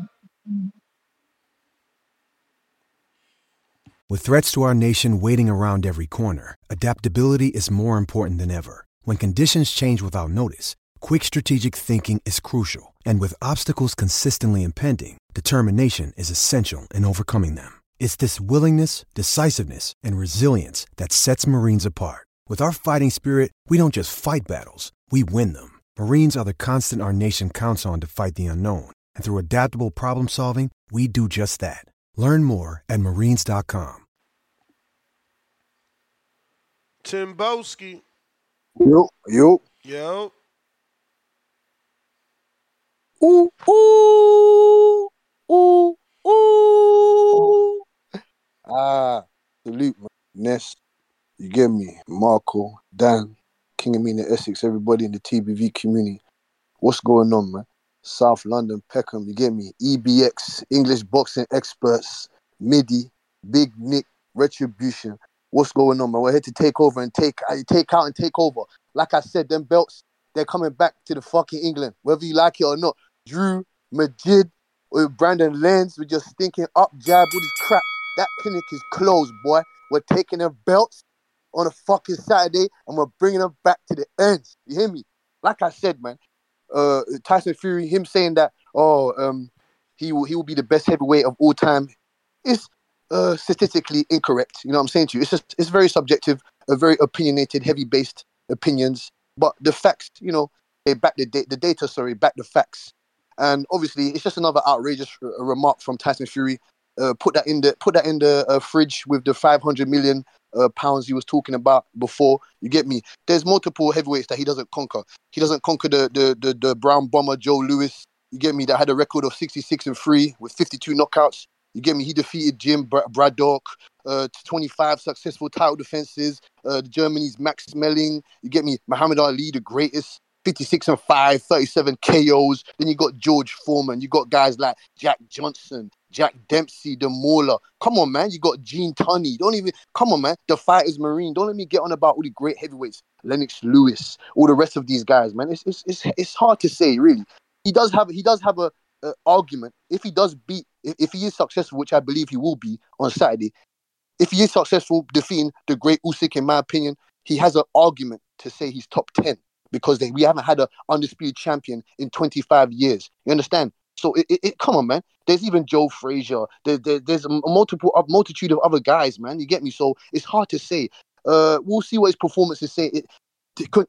With threats to our nation waiting around every corner, adaptability is more important than ever. When conditions change without notice, quick strategic thinking is crucial. And with obstacles consistently impending, determination is essential in overcoming them. It's this willingness, decisiveness, and resilience that sets Marines apart. With our fighting spirit, we don't just fight battles, we win them. Marines are the constant our nation counts on to fight the unknown. And through adaptable problem solving, we do just that. Learn more at marines dot com. Tim Boski. Yo, yo. Yo. Ooh, ooh, ooh, ooh. Ah, salute, man. Ness, you get me? Marco, Dan, King Amina Essex, everybody in the T B V community. What's going on, man? South London, Peckham, you get me? E B X, English boxing experts, Midi, Big Nick, Retribution. What's going on, man? We're here to take over and take take out and take over. Like I said, them belts, they're coming back to the fucking England, whether you like it or not. Drew, Majid, or Brandon Lenz, we're just stinking up jab, all this crap. That clinic is closed, boy. We're taking their belts on a fucking Saturday and we're bringing them back to the ends. You hear me? Like I said, man, uh, Tyson Fury, him saying that, oh, um, he will he will be the best heavyweight of all time, is uh, statistically incorrect. You know what I'm saying to you? It's just it's very subjective, a very opinionated, heavy-based opinions. but the facts, you know, they back the da- the data. Sorry, back the facts. And obviously, it's just another outrageous r- remark from Tyson Fury. Uh, put that in the put that in the uh, fridge with the five hundred million uh, pounds he was talking about before. You get me? There's multiple heavyweights that he doesn't conquer. He doesn't conquer the the the, the brown bomber Joe Louis. You get me? That had a record of sixty-six and three with fifty-two knockouts. You get me? He defeated Jim Bra- Braddock, uh, twenty-five successful title defenses. Uh, Germany's Max Schmeling. You get me? Muhammad Ali, the greatest. fifty-six and five, thirty-seven K Os. Then you got George Foreman. You got guys like Jack Johnson, Jack Dempsey, the Mauler. Come on, man. You got Gene Tunney. Don't even, come on, man. The Fighters Marine. Don't let me get on about all the great heavyweights. Lennox Lewis, all the rest of these guys, man. It's it's it's, it's hard to say, really. He does have he does have a, a argument. If he does beat, if, if he is successful, which I believe he will be on Saturday, if he is successful defeating the great Usyk, in my opinion, he has an argument to say he's top ten. Because they, we haven't had an undisputed champion in twenty-five years. You understand? So it, it, it come on, man. There's even Joe Frazier. There, there, there's a multiple a multitude of other guys, man. You get me? So it's hard to say. Uh, we'll see what his performances say. It, it could,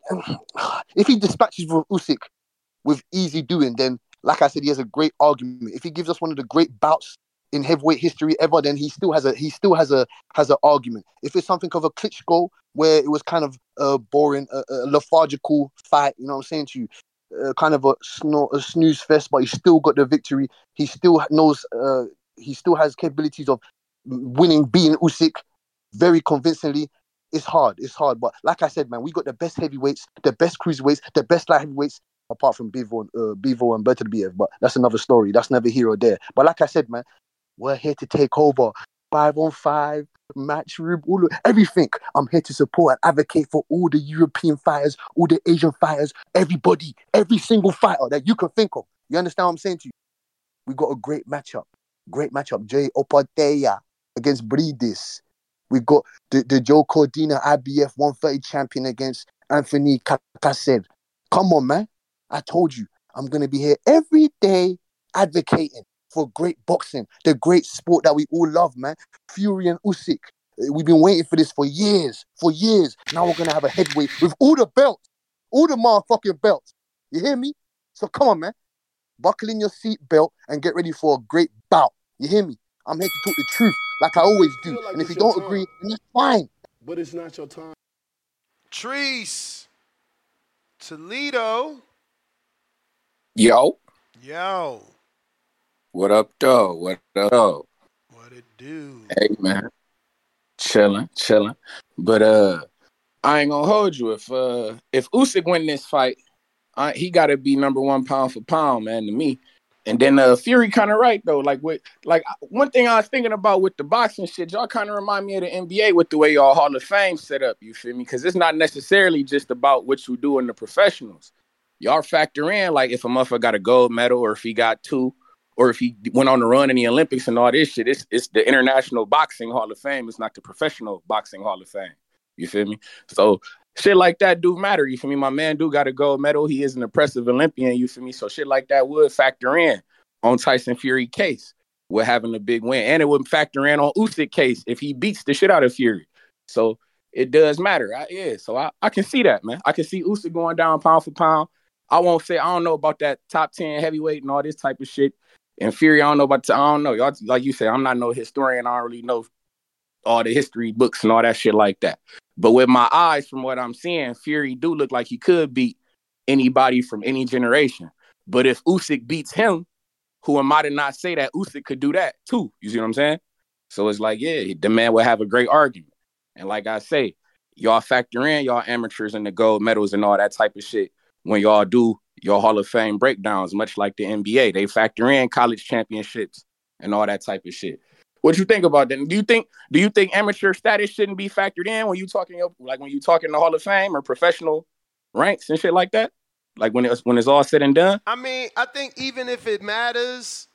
if he dispatches Usyk with easy doing, then like I said, he has a great argument. If he gives us one of the great bouts in heavyweight history ever, then he still has a he still has a has an argument. If it's something of a Klitschko where it was kind of a boring, a, a lethargical fight, you know what I'm saying to you, uh, kind of a, snor- a snooze fest, but he still got the victory. He still knows, uh, he still has capabilities of winning, beating Usyk very convincingly. It's hard, it's hard. But like I said, man, we got the best heavyweights, the best cruiserweights, the best light heavyweights, apart from Bivol, uh, Bivol and Bertolbiev. But that's another story. That's never here or there. But like I said, man, we're here to take over. Five on five, match room, all of, everything. I'm here to support and advocate for all the European fighters, all the Asian fighters, everybody, every single fighter that you can think of. You understand what I'm saying to you? We got a great matchup. Great matchup. Jay Opateya against Bridis. We got the, the Joe Cordina I B F one thirty champion against Anthony Kakased. Come on, man. I told you, I'm going to be here every day advocating for great boxing, the great sport that we all love, man. Fury and Usyk. We've been waiting for this for years, for years. Now we're going to have a heavyweight with all the belts, all the motherfucking belts. You hear me? So come on, man. Buckle in your seatbelt and get ready for a great bout. You hear me? I'm here to talk the truth, like I always do. Like and if you your don't time. agree, then that's fine. But it's not your time. Treese. Toledo. Yo. Yo. What up, though? What up, though? What it do? Hey, man. Chilling, chilling. But uh, I ain't gonna hold you. If uh, if Usyk win this fight, I, he got to be number one pound for pound, man, to me. And then uh, Fury kind of right, though. Like, with, like one thing I was thinking about with the boxing shit, y'all kind of remind me of the N B A with the way y'all Hall of Fame set up, you feel me? Because it's not necessarily just about what you do in the professionals. Y'all factor in, like, if a motherfucker got a gold medal or if he got two, or if he went on the run in the Olympics and all this shit. It's, it's the International Boxing Hall of Fame. It's not the Professional Boxing Hall of Fame. You feel me? So shit like that do matter. You feel me? My man do got a gold medal. He is an impressive Olympian. You feel me? So shit like that would factor in on Tyson Fury case with having a big win. And it would factor in on Usyk case if he beats the shit out of Fury. So it does matter. I, yeah, so I, I can see that, man. I can see Usyk going down pound for pound. I won't say, I don't know about that top ten heavyweight and all this type of shit. And Fury, I don't know about, I don't know. Y'all, like you said, I'm not no historian. I don't really know all the history books and all that shit like that. But with my eyes, from what I'm seeing, Fury do look like he could beat anybody from any generation. But if Usyk beats him, who am I to not say that Usyk could do that too? You see what I'm saying? So it's like, yeah, the man will have a great argument. And like I say, y'all factor in y'all amateurs and the gold medals and all that type of shit when y'all do your Hall of Fame breakdowns, much like the N B A. They factor in college championships and all that type of shit. What you think about that? Do you think do you think amateur status shouldn't be factored in when you talking like when you talking the Hall of Fame or professional ranks and shit like that? Like when it's when it's all said and done? I mean, I think even if it matters,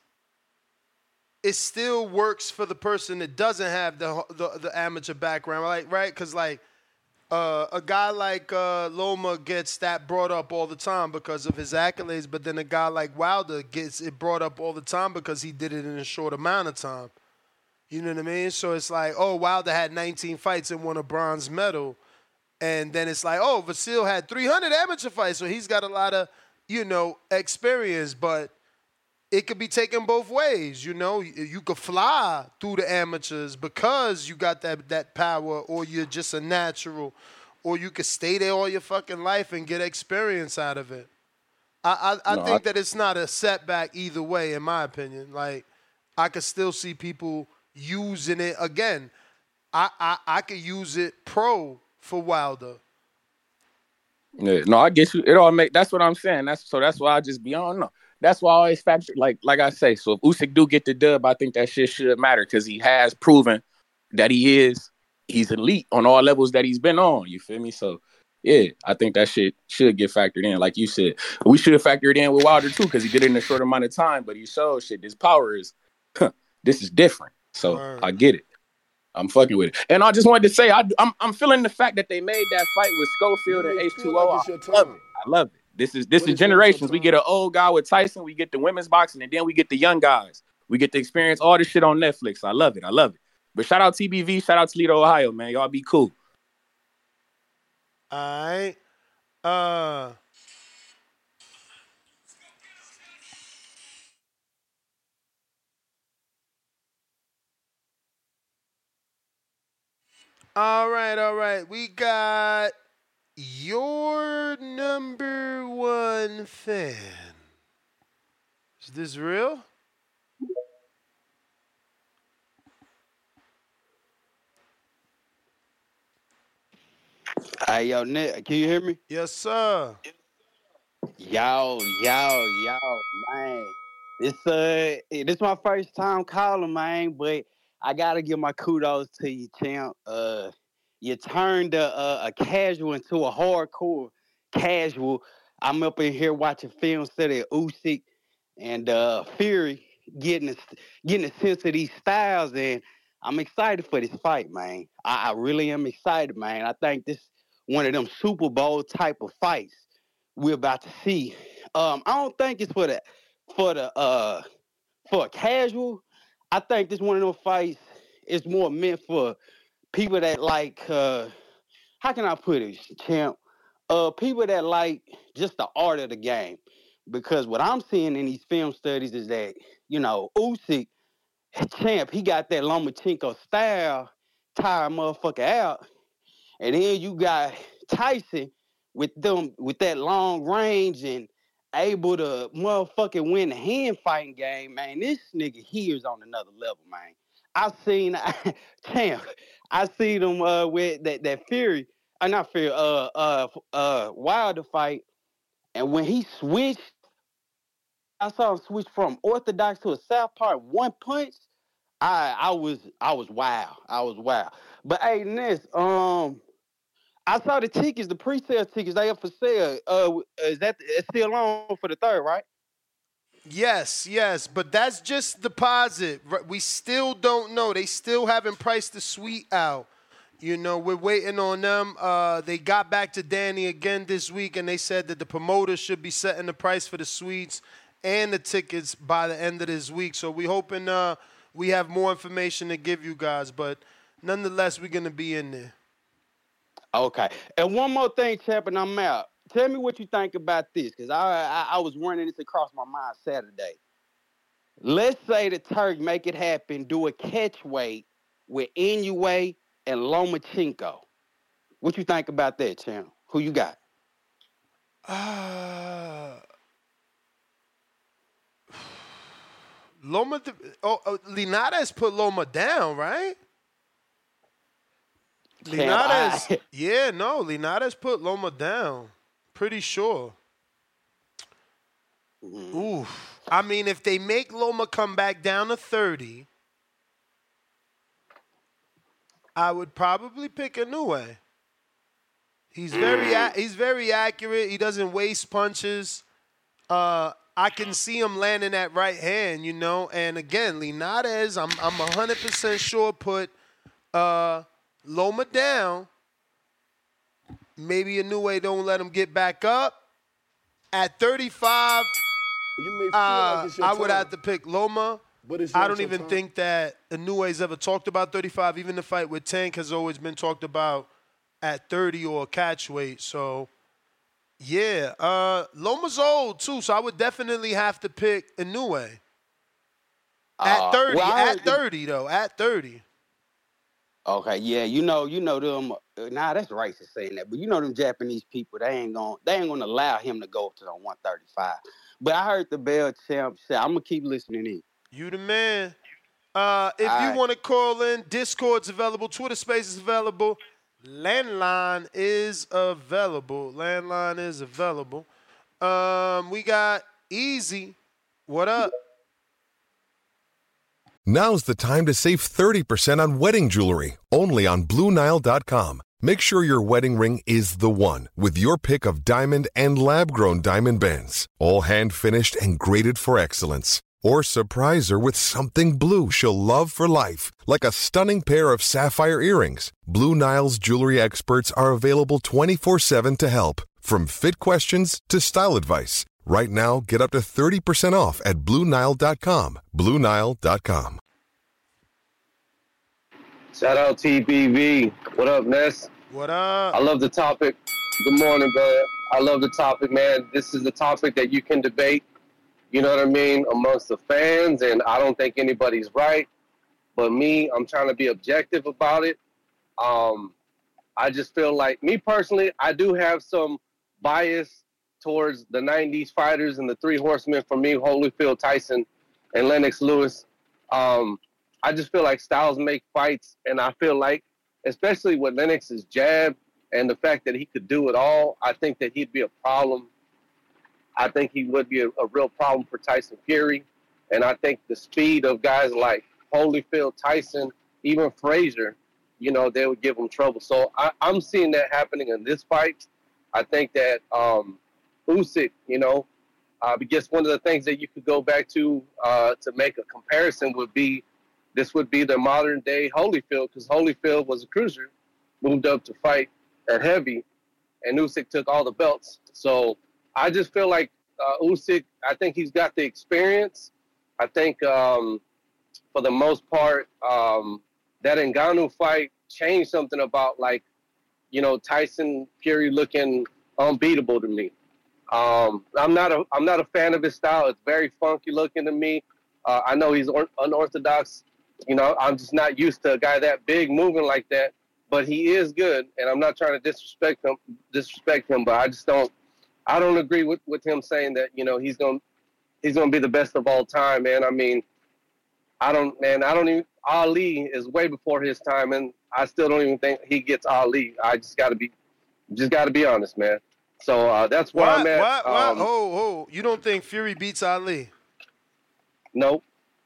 it still works for the person that doesn't have the the, the amateur background, right? Right? Because like uh, a guy like uh, Loma gets that brought up all the time because of his accolades, but then a guy like Wilder gets it brought up all the time because he did it in a short amount of time. You know what I mean? So it's like, oh, Wilder had nineteen fights and won a bronze medal. And then it's like, oh, Vasil had three hundred amateur fights, so he's got a lot of, you know, experience. But it could be taken both ways, you know. You, you could fly through the amateurs because you got that that power, or you're just a natural, or you could stay there all your fucking life and get experience out of it. I I, I No, think I- that it's not a setback either way, in my opinion. Like, I could still see people using it again. I I, I could use it pro for Wilder. Yeah, no, I get you. It all make. That's what I'm saying. That's so. That's why I just be on. No, that's why I always factor. Like, like I say. So if Usyk do get the dub, I think that shit should matter because he has proven that he is. He's elite on all levels that he's been on. You feel me? So yeah, I think that shit should get factored in. Like you said, we should have factored in with Wilder too because he did it in a short amount of time. But he showed shit. This power is. This is different. So Word. I get it. I'm fucking with it. And I just wanted to say, I, I'm I'm feeling the fact that they made that fight with Schofield and H two O. like it's your I love time. it. I love it. This is this What is is your generations. We time? get an old guy with Tyson, we get the women's boxing, and then we get the young guys. We get to experience all this shit on Netflix. I love it. I love it. But shout out T B V, shout out Toledo, Ohio, man. Y'all be cool. All right. Uh. All right, all right. We got your number one fan. Is this real? Hey, yo, Nick, can you hear me? Yes, sir. Yo, yo, yo, man. This uh, this is my first time calling, man, but I gotta give my kudos to you, champ. Uh, you turned a, a, a casual into a hardcore casual. I'm up in here watching film study of Usyk and uh, Fury, getting a, getting a sense of these styles, and I'm excited for this fight, man. I, I really am excited, man. I think this one of them Super Bowl type of fights we're about to see. Um, I don't think it's for the for the uh for a casual. I think this one of those fights is more meant for people that like uh how can I put it, champ? Uh people that like just the art of the game. Because what I'm seeing in these film studies is that, you know, Usyk, champ, he got that Lomachenko style, tire a motherfucker out. And then you got Tyson with them with that long range and able to motherfucking win the hand fighting game, man. This nigga here is on another level, man. I seen, damn, I seen him uh, with that that Fury, uh, not Fury, uh, uh, uh, Wilder fight, and when he switched, I saw him switch from orthodox to a southpaw in one punch. I I was I was wild, I was wild. But hey, Ness, um. I saw the tickets, the pre-sale tickets, they up for sale. Uh, is that it's still on for the third, right? Yes, yes, but that's just deposit. Right, we still don't know. They still haven't priced the suite out. You know, we're waiting on them. Uh, they got back to Danny again this week, and they said that the promoter should be setting the price for the suites and the tickets by the end of this week. So we hoping uh, we have more information to give you guys, but nonetheless, we're going to be in there. Okay. And one more thing, champ, and I'm out. Tell me what you think about this, because I, I I was running this across my mind Saturday. Let's say the Turk make it happen, do a catch weight with Inoue and Lomachenko. What you think about that, champ? Who you got? Uh, Loma, oh, oh, Linares put Loma down, right? Linares, I... yeah, no, Linares put Loma down. Pretty sure. Mm. Oof. I mean, if they make Loma come back down to thirty, I would probably pick Inoue. He's very a- he's very accurate. He doesn't waste punches. Uh, I can see him landing that right hand, you know. And again, Linares, I'm I'm one hundred percent sure put uh, Loma down. Maybe Inoue don't let him get back up. At thirty-five, You may feel uh, like it's your I would time, have to pick Loma. but it's I not don't your even time. think that Inoue's ever talked about thirty-five. Even the fight with Tank has always been talked about at thirty or catch weight. So, yeah. Uh, Loma's old, too, so I would definitely have to pick Inoue. At Uh, thirty. well, I at heard the- thirty, though. At thirty. Okay, yeah, you know, you know them. Uh, nah, that's racist saying that, but you know them Japanese people. They ain't gonna, they ain't gonna allow him to go up to the one thirty-five. But I heard the Bell Champ say, I'm gonna keep listening in. You the man. Uh, if All you right. want to call in, Discord's available, Twitter Space is available, Landline is available. Landline is available. Um, we got Easy. What up? Now's the time to save thirty percent on wedding jewelry, only on Blue Nile dot com. Make sure your wedding ring is the one with your pick of diamond and lab-grown diamond bands, all hand-finished and graded for excellence. Or surprise her with something blue she'll love for life, like a stunning pair of sapphire earrings. Blue Nile's jewelry experts are available twenty-four seven to help, from fit questions to style advice. Right now, get up to thirty percent off at Blue Nile dot com. Blue Nile dot com. Shout out T B V. What up, Ness? What up? I love the topic. Good morning, brother. I love the topic, man. This is the topic that you can debate, you know what I mean, amongst the fans, and I don't think anybody's right. But me, I'm trying to be objective about it. Um, I just feel like, me personally, I do have some bias towards the nineties fighters and the three horsemen for me, Holyfield, Tyson, and Lennox Lewis. Um, I just feel like styles make fights, and I feel like, especially with Lennox's jab and the fact that he could do it all, I think that he'd be a problem. I think he would be a, a real problem for Tyson Fury, and I think the speed of guys like Holyfield, Tyson, even Frazier, you know, they would give him trouble. So I, I'm seeing that happening in this fight. I think that um, Usyk, you know, uh, I guess one of the things that you could go back to uh, to make a comparison would be, this would be the modern day Holyfield, because Holyfield was a cruiser, moved up to fight at heavy, and Usyk took all the belts. So I just feel like uh, Usyk, I think he's got the experience. I think um, for the most part, um, that Ngannou fight changed something about, like, you know, Tyson Fury looking unbeatable to me. Um, I'm not a I'm not a fan of his style. It's very funky looking to me. Uh, I know he's or- unorthodox. You know, I'm just not used to a guy that big moving like that. But he is good, and I'm not trying to disrespect him. Disrespect him, but I just don't. I don't agree with, with him saying that, you know, he's gonna he's gonna be the best of all time, man. I mean, I don't, man. I don't even. Ali is way before his time, and I still don't even think he gets Ali. I just got to be, just got to be honest, man. So uh, that's where What? I'm at. What? What? Um, oh, oh. You don't think Fury beats Ali? Nope.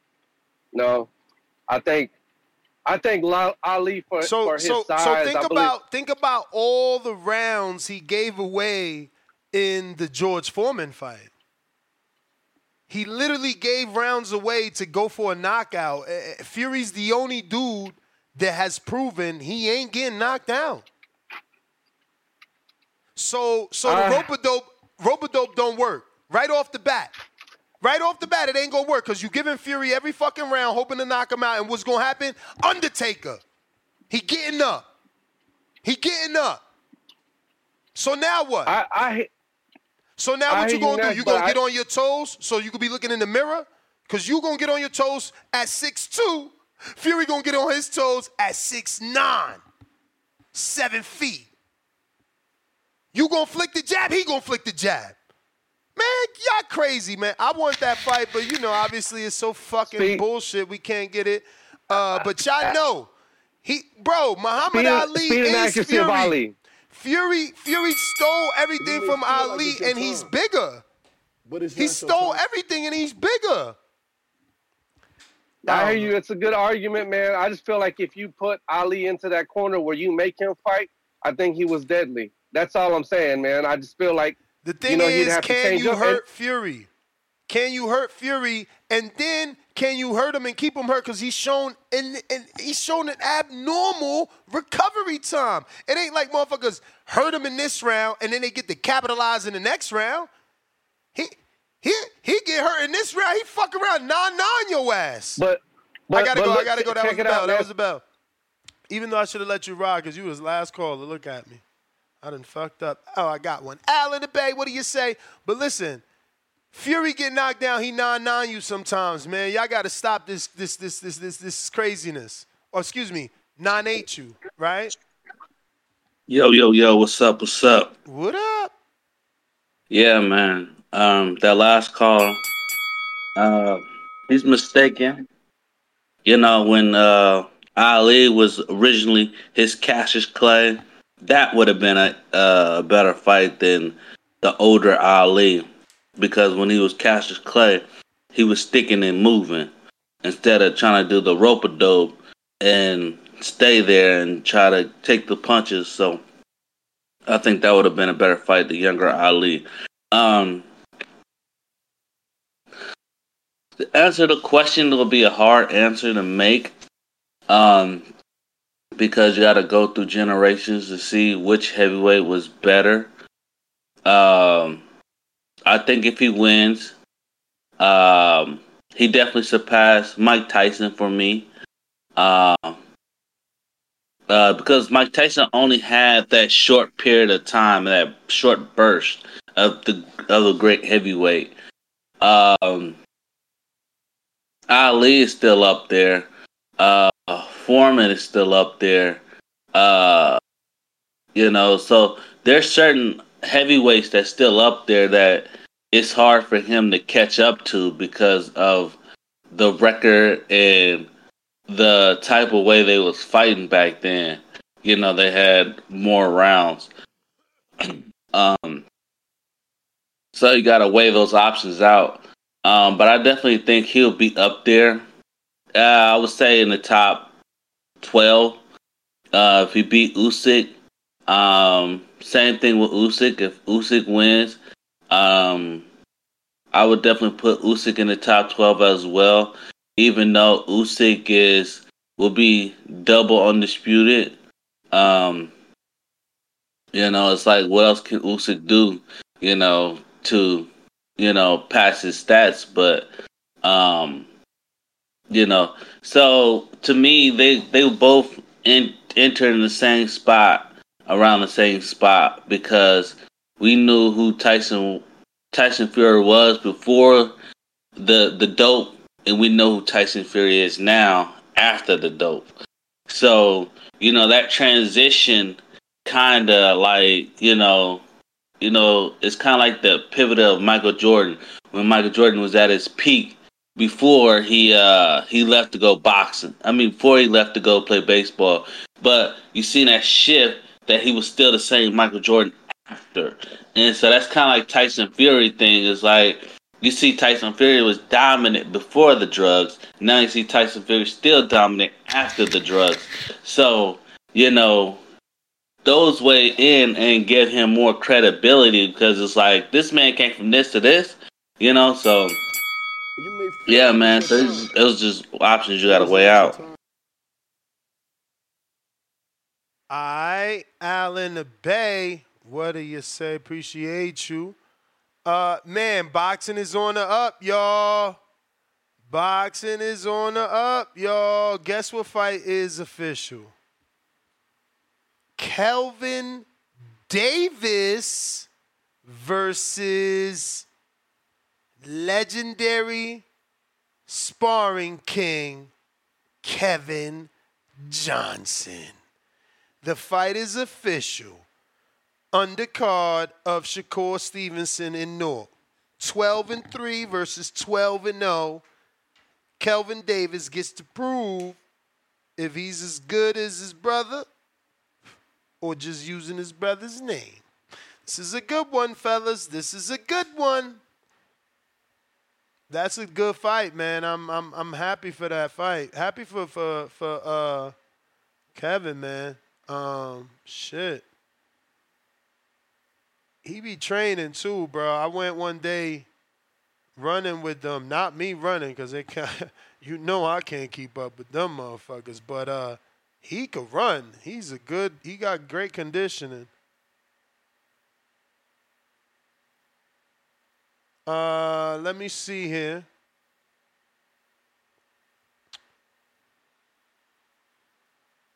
No. I think I think La- Ali for, So, for his so, size. so think I believe, about think about all the rounds he gave away in the George Foreman fight. He literally gave rounds away to go for a knockout. Uh, Fury's the only dude that has proven he ain't getting knocked out. So, so the Uh, rope-a-dope, rope-a-dope don't work right off the bat. Right off the bat, it ain't gonna work because you giving Fury every fucking round, hoping to knock him out. And what's gonna happen? Undertaker, he getting up. He getting up. So now what? I, I so now I what hear you gonna you, do? Ness, You but gonna I- get on your toes so you can be looking in the mirror? Because you gonna get on your toes at six two. Fury gonna get on his toes at six nine, seven feet. You gonna flick the jab? He gonna flick the jab. Man, y'all crazy, man. I want that fight, but you know, obviously it's so fucking Speak. bullshit. We can't get it. Uh, but y'all know, he, bro, Muhammad Speed and- Ali speed and is accuracy Fury. of Ali. Fury, Fury stole everything from Ali, and he's bigger. He stole everything, and he's bigger. I hear you. It's a good argument, man. I just feel like if you put Ali into that corner where you make him fight, I think he was deadly. That's all I'm saying, man. I just feel like The thing you know, he'd is, have to can change you up. hurt Fury? Can you hurt Fury, and then can you hurt him and keep him hurt? Because he's shown and and he's shown an abnormal recovery time. It ain't like motherfuckers hurt him in this round and then they get to capitalize in the next round. He he he get hurt in this round. He fuck around nine nine your ass. But, I gotta but go. look, I gotta go. That check was the it bell. out, That man. was the bell. Even though I should have let you ride because you was last caller. Look at me. I done fucked up. Oh, I got one. Al in the Bay, what do you say? But listen, Fury get knocked down, he nine nine you sometimes, man. Y'all got to stop this this this this this this craziness. Or excuse me, nine eight you, right? Yo, yo, yo, what's up? What's up? What up? Yeah, man. Um, that last call, uh, he's mistaken. You know, when uh, Ali was originally his Cassius Clay, that would have been a, uh, a better fight than the older Ali. Because when he was Cassius Clay, he was sticking and moving instead of trying to do the rope-a-dope and stay there and try to take the punches. So I think that would have been a better fight, the younger Ali. Um, to answer the question, it will be a hard answer to make um, because you got to go through generations to see which heavyweight was better. Um, I think if he wins, um, he definitely surpassed Mike Tyson for me. Uh, uh, because Mike Tyson only had that short period of time, that short burst of the of the great heavyweight. Um, Ali is still up there. Uh, Foreman is still up there. Uh, you know, so there's certain heavyweights that's still up there that it's hard for him to catch up to because of the record and the type of way they was fighting back then. You know, they had more rounds. um, so you got to weigh those options out. Um, but I definitely think he'll be up there. Uh, I would say in the top twelve. Uh, if he beat Usyk, um, same thing with Usyk. If Usyk wins, um, I would definitely put Usyk in the top twelve as well. Even though Usyk is will be double undisputed, um, you know, it's like what else can Usyk do? You know, to you know pass his stats, but um, you know, so to me, they they both in, enter in the same spot, around the same spot, because we knew who Tyson Tyson Fury was before the the dope, and we know who Tyson Fury is now after the dope. So you know that transition, kind of like you know, you know, it's kind of like the pivot of Michael Jordan when Michael Jordan was at his peak before he uh he left to go boxing. I mean, before he left to go play baseball. But you see that shift that he was still the same Michael Jordan after. And so that's kind of like Tyson Fury thing. Is like you see Tyson Fury was dominant before the drugs. Now you see Tyson Fury still dominant after the drugs. So, you know, those weigh in and give him more credibility because it's like this man came from this to this, you know, so yeah, man. So it was, it was just options you got to weigh out. All right, Al in the Bay. What do you say? Appreciate you. Uh, man, boxing is on the up, y'all. Boxing is on the up, y'all. Guess what fight is official? Kelvin Davis versus legendary sparring king Kevin Johnson. The fight is official. Undercard of Shakur Stevenson in Newark. twelve and three versus twelve and oh. Kelvin Davis gets to prove if he's as good as his brother or just using his brother's name. This is a good one, fellas. This is a good one. That's a good fight, man. I'm I'm I'm happy for that fight. Happy for for for uh Kevin, man. Um shit. He be training too, bro. I went one day running with them. Not me running, because they can't, you know I can't keep up with them motherfuckers. But uh, he could run. He's a good, he got great conditioning. Uh, let me see here.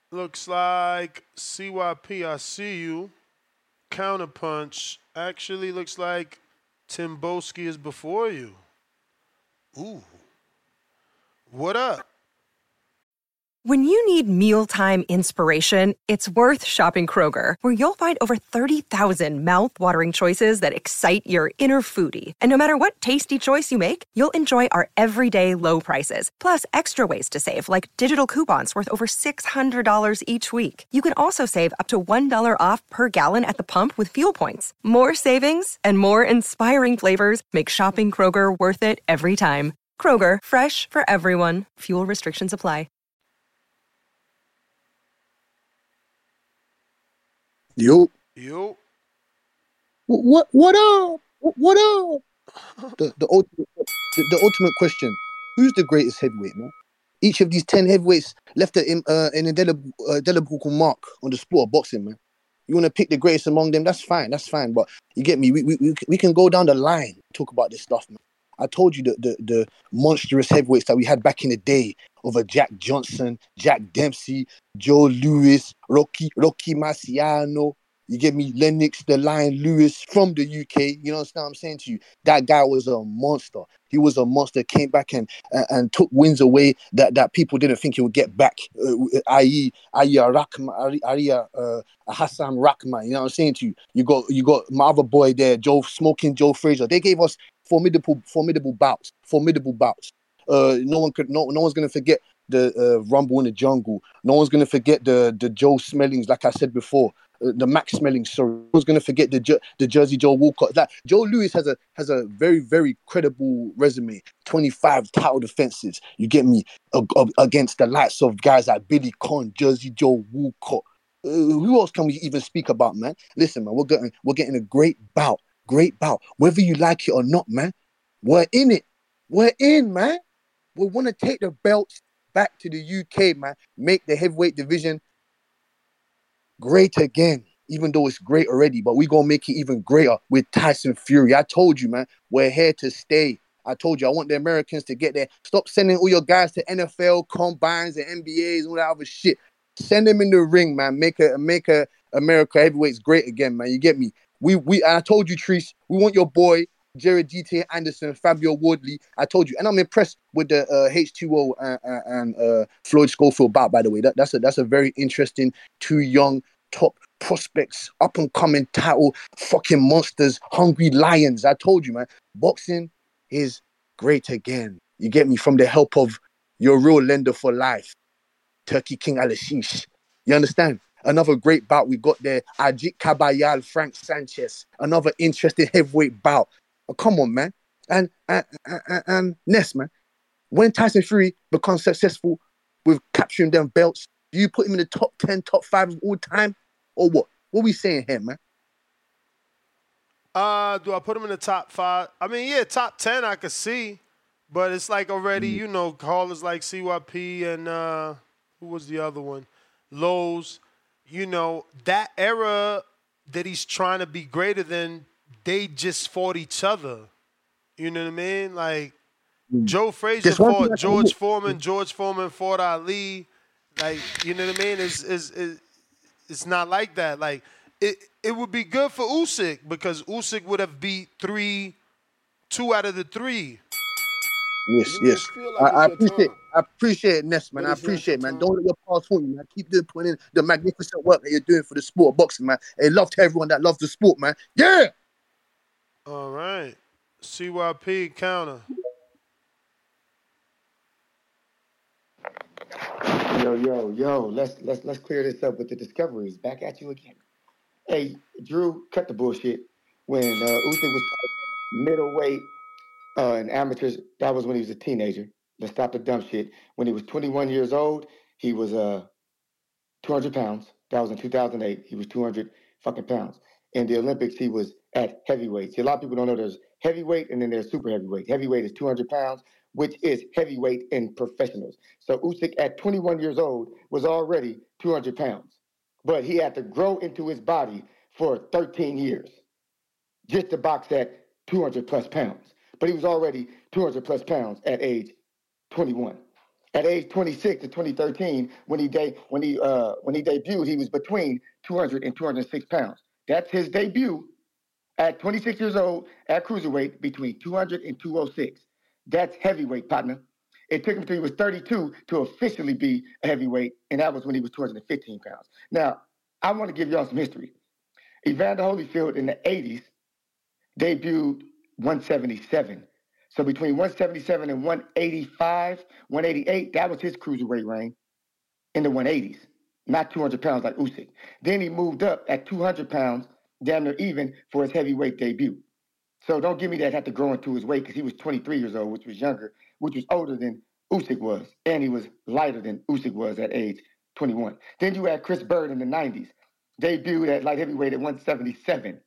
Looks like C Y P, I see you. Counterpunch. Actually looks like Timboski is before you. Ooh. What up? When you need mealtime inspiration, it's worth shopping Kroger, where you'll find over thirty thousand mouth-watering choices that excite your inner foodie. And no matter what tasty choice you make, you'll enjoy our everyday low prices, plus extra ways to save, like digital coupons worth over six hundred dollars each week. You can also save up to one dollar off per gallon at the pump with fuel points. More savings and more inspiring flavors make shopping Kroger worth it every time. Kroger, fresh for everyone. Fuel restrictions apply. Yo. Yo. What what up? What up? The the ultimate the, the ultimate question: who's the greatest heavyweight, man? Each of these ten heavyweights left an uh, an indelible, uh, indelible mark on the sport of boxing, man. You want to pick the greatest among them? That's fine. That's fine. But you get me. We we we can go down the line talk about this stuff, man. I told you the the the monstrous heavyweights that we had back in the day of a Jack Johnson, Jack Dempsey, Joe Louis, Rocky Rocky Marciano. You get me, Lennox the Lion Lewis from the U K. You know what I'm saying to you? That guy was a monster. He was a monster. Came back and and, and took wins away that, that people didn't think he would get back. Uh, that is, Aya Rahman, Aya uh, Hassan Rahman. You know what I'm saying to you? You got you got my other boy there, Joe Smoking Joe Frazier. They gave us formidable formidable bouts. Formidable bouts. Uh, no one could. No, no one's gonna forget the uh, Rumble in the Jungle. No one's gonna forget the the Joe Smellings, like I said before. Uh, the Max Smelling, sorry, I was gonna forget the Jer- the Jersey Joe Walcott. That Joe Louis has a has a very very credible resume. twenty-five title defenses. You get me uh, uh, against the likes of guys like Billy Conn, Jersey Joe Walcott. Uh, who else can we even speak about, man? Listen, man, we're getting we're getting a great bout, great bout. Whether you like it or not, man, we're in it. We're in, man. We want to take the belts back to the U K, man. Make the heavyweight division great again, even though it's great already, but we're going to make it even greater with Tyson Fury. I told you, man, we're here to stay. I told you, I want the Americans to get there. Stop sending all your guys to N F L combines and N B As and all that other shit. Send them in the ring, man. Make a make a America heavyweights great again, man. You get me? We we. And I told you, Treese, we want your boy Jared G T Anderson, Fabio Wardley. I told you, and I'm impressed with the uh, H two O and, and uh, Floyd Schofield bout. By the way, that, that's a that's a very interesting two young top prospects, up and coming title fucking monsters, hungry lions. I told you, man, boxing is great again. You get me? From the help of your real lender for life, Turkey King Alashish. You understand? Another great bout we got there. Ajit Kabayal, Frank Sanchez. Another interesting heavyweight bout. Oh, come on, man. And, and, and, and Ness, man, when Tyson Fury becomes successful with capturing them belts, do you put him in the top ten, top five of all time? Or what? What are we saying here, man? Uh, do I put him in the top five? I mean, yeah, top ten I could see. But it's like already, mm. you know, callers like C Y P and uh, who was the other one? Lowe's. You know, that era that he's trying to be greater than, they just fought each other. You know what I mean? Like, mm. Joe Frazier fought George Foreman. George Foreman fought Ali. Like, you know what I mean? It's, it's, it's, it's not like that. Like, it, it would be good for Usyk because Usyk would have beat three, two out of the three. Yes, yes. Like I, I appreciate I appreciate it, Ness, man. I appreciate it, man. Don't let your past haunt you, man. Keep doing putting in the magnificent work that you're doing for the sport of boxing, man. Hey, love to everyone that loves the sport, man. Yeah! All right. C Y P counter. Yo, yo, yo, let's let's let's clear this up with the discoveries. Back at you again. Hey, Drew, cut the bullshit. When uh, Usyk was middleweight uh, in amateurs, that was when he was a teenager. Let's stop the dumb shit. When he was twenty-one years old, he was uh, two hundred pounds. That was in two thousand eight. He was two hundred fucking pounds. In the Olympics, he was at heavyweight. See, a lot of people don't know there's heavyweight and then there's super heavyweight. Heavyweight is two hundred pounds, which is heavyweight in professionals. So Usyk at twenty-one years old was already two hundred pounds. But he had to grow into his body for thirteen years just to box at two hundred plus pounds. But he was already two hundred plus pounds at age twenty-one. At age twenty-six in twenty thirteen, when he de- when he uh, when he debuted, he was between two hundred and two hundred six pounds. That's his debut at twenty-six years old at cruiserweight between two hundred and two oh six. That's heavyweight, partner. It took him until he was thirty-two to officially be a heavyweight, and that was when he was two hundred fifteen pounds. Now, I want to give y'all some history. Evander Holyfield in the eighties debuted one seventy-seven. So between one seventy-seven and one eighty-five, one eighty-eight, that was his cruiserweight reign in the one eighties, not two hundred pounds like Usyk. Then he moved up at two hundred pounds, damn near even, for his heavyweight debut. So don't give me that had to grow into his weight because he was twenty-three years old, which was younger, which was older than Usyk was. And he was lighter than Usyk was at age twenty-one. Then you had Chris Bird in the nineties. Debuted at light heavyweight at one seventy-seven.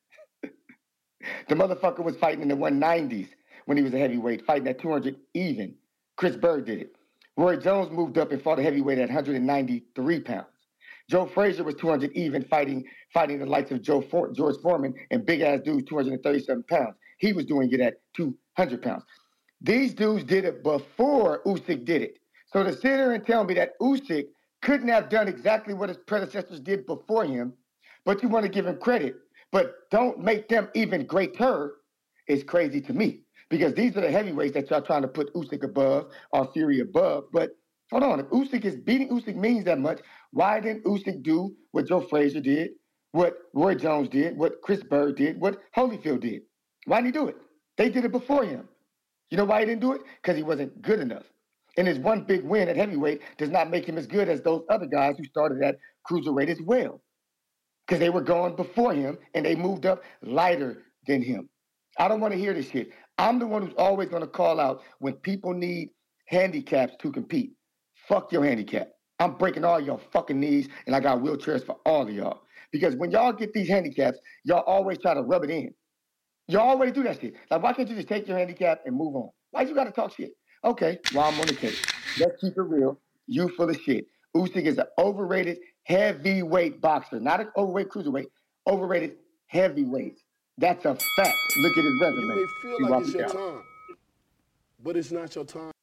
The motherfucker was fighting in the one nineties when he was a heavyweight, fighting at two hundred even. Chris Bird did it. Roy Jones moved up and fought a heavyweight at one ninety-three pounds. Joe Frazier was two hundred even, fighting fighting the likes of Joe For- George Foreman and big-ass dudes, two hundred thirty-seven pounds. He was doing it at two hundred pounds. These dudes did it before Usyk did it. So to sit here and tell me that Usyk couldn't have done exactly what his predecessors did before him, but you want to give him credit, but don't make them even greater, is crazy to me. Because these are the heavyweights that y'all trying to put Usyk above or Fury above. But hold on, if Usyk is beating Usyk means that much, why didn't Usyk do what Joe Frazier did, what Roy Jones did, what Chris Bird did, what Holyfield did? Why didn't he do it? They did it before him. You know why he didn't do it? Because he wasn't good enough. And his one big win at heavyweight does not make him as good as those other guys who started at cruiserweight as well. Because they were going before him and they moved up lighter than him. I don't want to hear this shit. I'm the one who's always going to call out when people need handicaps to compete. Fuck your handicap. I'm breaking all your fucking knees, and I got wheelchairs for all of y'all. Because when y'all get these handicaps, y'all always try to rub it in. Y'all always do that shit. Like, why can't you just take your handicap and move on? Why you got to talk shit? Okay, well, I'm on the case. Let's keep it real. You full of shit. Usyk is an overrated heavyweight boxer. Not an overweight cruiserweight. Overrated heavyweight. That's a fact. Look at his resume. You may feel See like why it's we your got- time, but it's not your time.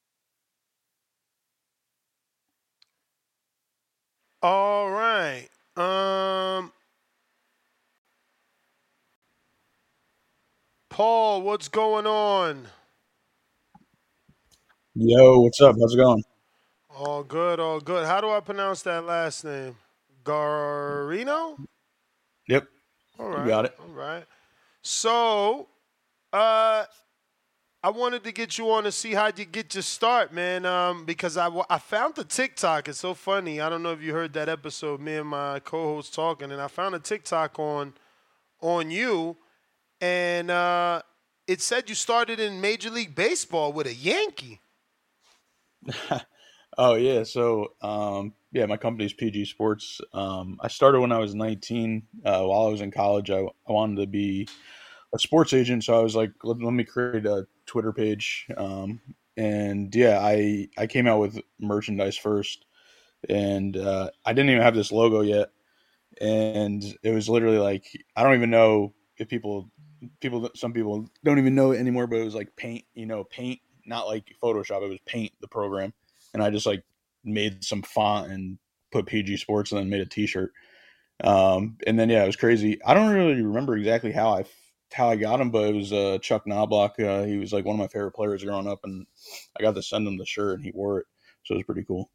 All right. Um, Paul, what's going on? Yo, what's up? How's it going? All good, all good. How do I pronounce that last name? Garino? Yep. All You right. got it. All right. So, uh, I wanted to get you on to see how you get your start, man, um, because I, I found the TikTok. It's so funny. I don't know if you heard that episode, me and my co-host talking, and I found a TikTok on on you, and uh, it said you started in Major League Baseball with a Yankee. Oh yeah, so um, yeah, my company's P G Sports. Um, I started when I was nineteen. Uh, while I was in college, I, I wanted to be a sports agent, so I was like, let, let me create a Twitter page. Um, and yeah, I I came out with merchandise first, and uh, I didn't even have this logo yet, and it was literally like, I don't even know if people people some people don't even know it anymore, but it was like Paint, you know, Paint, not like Photoshop. It was Paint, the program. And I just like made some font and put P G Sports and then made a t-shirt. Um, and then, yeah, it was crazy. I don't really remember exactly how I, how I got him, but it was uh, Chuck Knobloch. Uh, he was like one of my favorite players growing up, and I got to send him the shirt and he wore it. So it was pretty cool.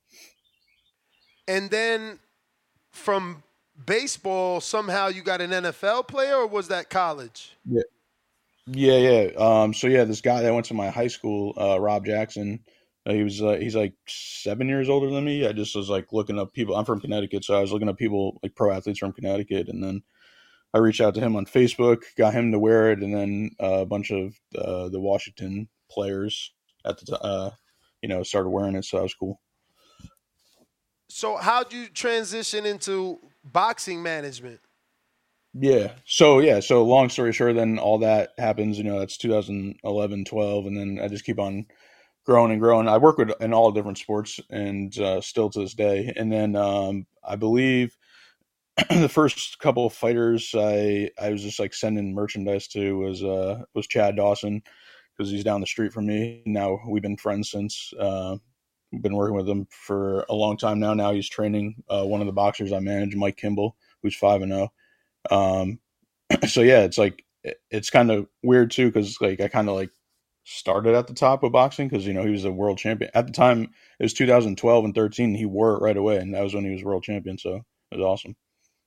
And then from baseball, somehow you got an N F L player, or was that college? Yeah. Yeah. Yeah. Um, so yeah, this guy that went to my high school, uh, Rob Jackson, Uh, he was uh, he's like seven years older than me. I just was like looking up people. I'm from Connecticut, so I was looking up people like pro athletes from Connecticut, and then I reached out to him on Facebook, got him to wear it, and then uh, a bunch of uh, the Washington players at the t- uh, you know started wearing it, so that was cool. So how'd you transition into boxing management? Yeah. So yeah. So long story short, then all that happens. You know, that's two thousand eleven, twelve, and then I just keep on growing and growing. I work with in all different sports, and uh, still to this day. And then um, I believe the first couple of fighters I I was just like sending merchandise to was uh, was Chad Dawson, because he's down the street from me. Now we've been friends since uh, been working with him for a long time now. Now he's training uh, one of the boxers I manage, Mike Kimball, who's five and zero. Um, so yeah, it's like it, it's kind of weird too because like I kind of like started at the top of boxing because you know he was a world champion at the time. It was two thousand twelve and thirteen. He wore it right away, and that was when he was world champion. So it was awesome.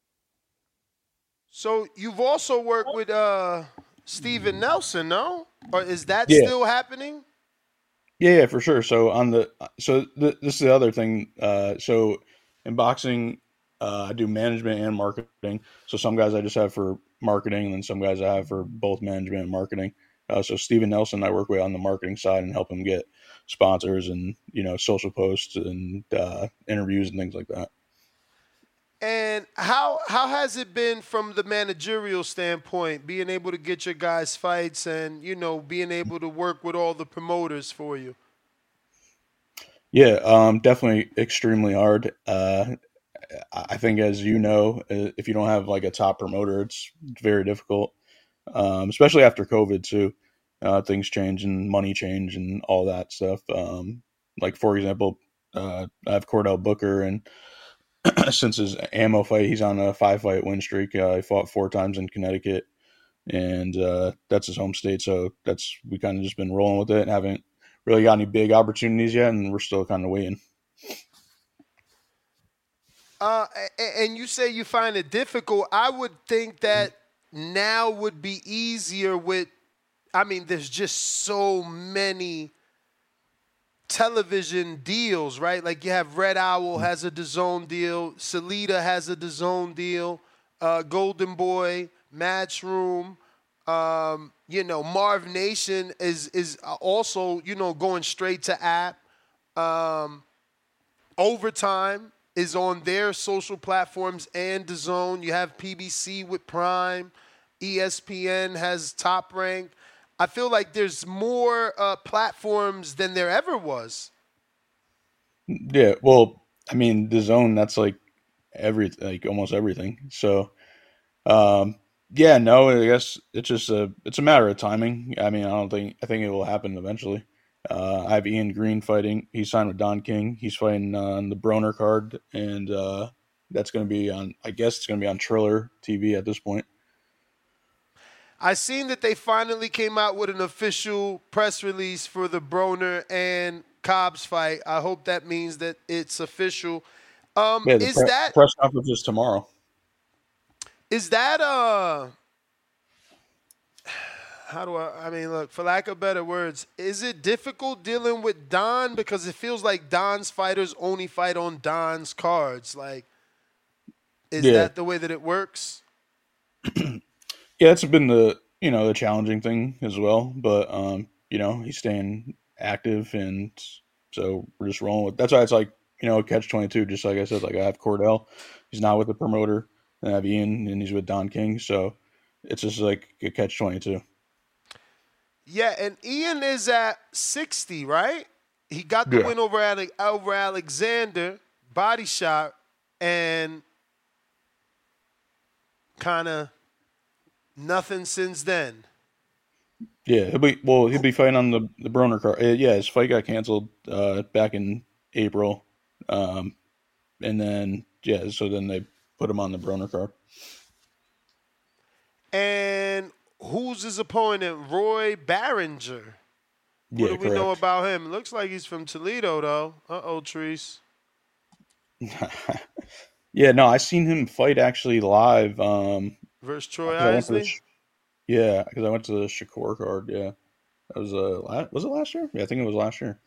So you've also worked with uh, Steven Nelson, no? Or is that Yeah. still happening? Yeah, yeah, for sure. So on the so th- this is the other thing. Uh, so in boxing, uh, I do management and marketing. So some guys I just have for marketing, and then some guys I have for both management and marketing. Uh, so Steven Nelson, I work with on the marketing side and help him get sponsors and you know social posts and uh, interviews and things like that. And how how has it been from the managerial standpoint, being able to get your guys fights and you know being able to work with all the promoters for you? Yeah, um, definitely extremely hard. Uh, I think, as you know, uh, if you don't have like a top promoter, it's very difficult, um, especially after COVID too. Uh, things change and money change and all that stuff. Um, like for example, uh, I have Cordell Booker, and since his ammo fight, he's on a five fight win streak. Uh, he fought four times in Connecticut, and uh, that's his home state. So that's we kind of just been rolling with it and haven't really got any big opportunities yet, and we're still kind of waiting. Uh, a- and you say you find it difficult. I would think that now would be easier with, I mean, there's just so many television deals, right? Like you have Red Owl has a DAZN deal, Salida has a DAZN deal, uh, Golden Boy, Matchroom, um, you know, Marv Nation is is also, you know, going straight to app. Um, Overtime is on their social platforms and DAZN. You have P B C with Prime. E S P N has Top Rank. I feel like there's more uh, platforms than there ever was. Yeah, well, I mean, the zone that's like every like almost everything. So, um, yeah, no, I guess it's just a it's a matter of timing. I mean, I don't think I think it will happen eventually. Uh, I have Ian Green fighting. He signed with Don King. He's fighting on the Broner card, and uh, that's going to be on. I guess it's going to be on Triller T V at this point. I seen that they finally came out with an official press release for the Broner and Cobbs fight. I hope that means that it's official. Um, Yeah, the is pre- that press conference is tomorrow. is that uh how do I I mean look, for lack of better words, is it difficult dealing with Don because it feels like Don's fighters only fight on Don's cards? Like, is Yeah. that the way that it works? Yeah, that's been the you know the challenging thing as well. But um, you know he's staying active, and so we're just rolling with. That's why it's like you know catch twenty two. Just like I said, like I have Cordell, he's not with the promoter, and I have Ian, and he's with Don King. So it's just like a catch twenty two. Yeah, and Ian is at sixty, right? He got the Yeah. win over Ale- over Alexander, body shot, and kind of nothing since then. Yeah, he'll be well. He'll be fighting on the the Broner card. Uh, yeah, his fight got canceled uh, back in April, um, and then yeah, so then they put him on the Broner card. And who's his opponent? Roy Barringer. What Yeah, do we know correct. about him? Looks like he's from Toledo, though. Uh-oh, Treese. Yeah, no, I seen him fight actually live. Um, Versus Troy 'cause I went to the Isley? Sh- yeah, because I went to the Shakur card. Yeah, that was uh, la- was it last year? Yeah, I think it was last year.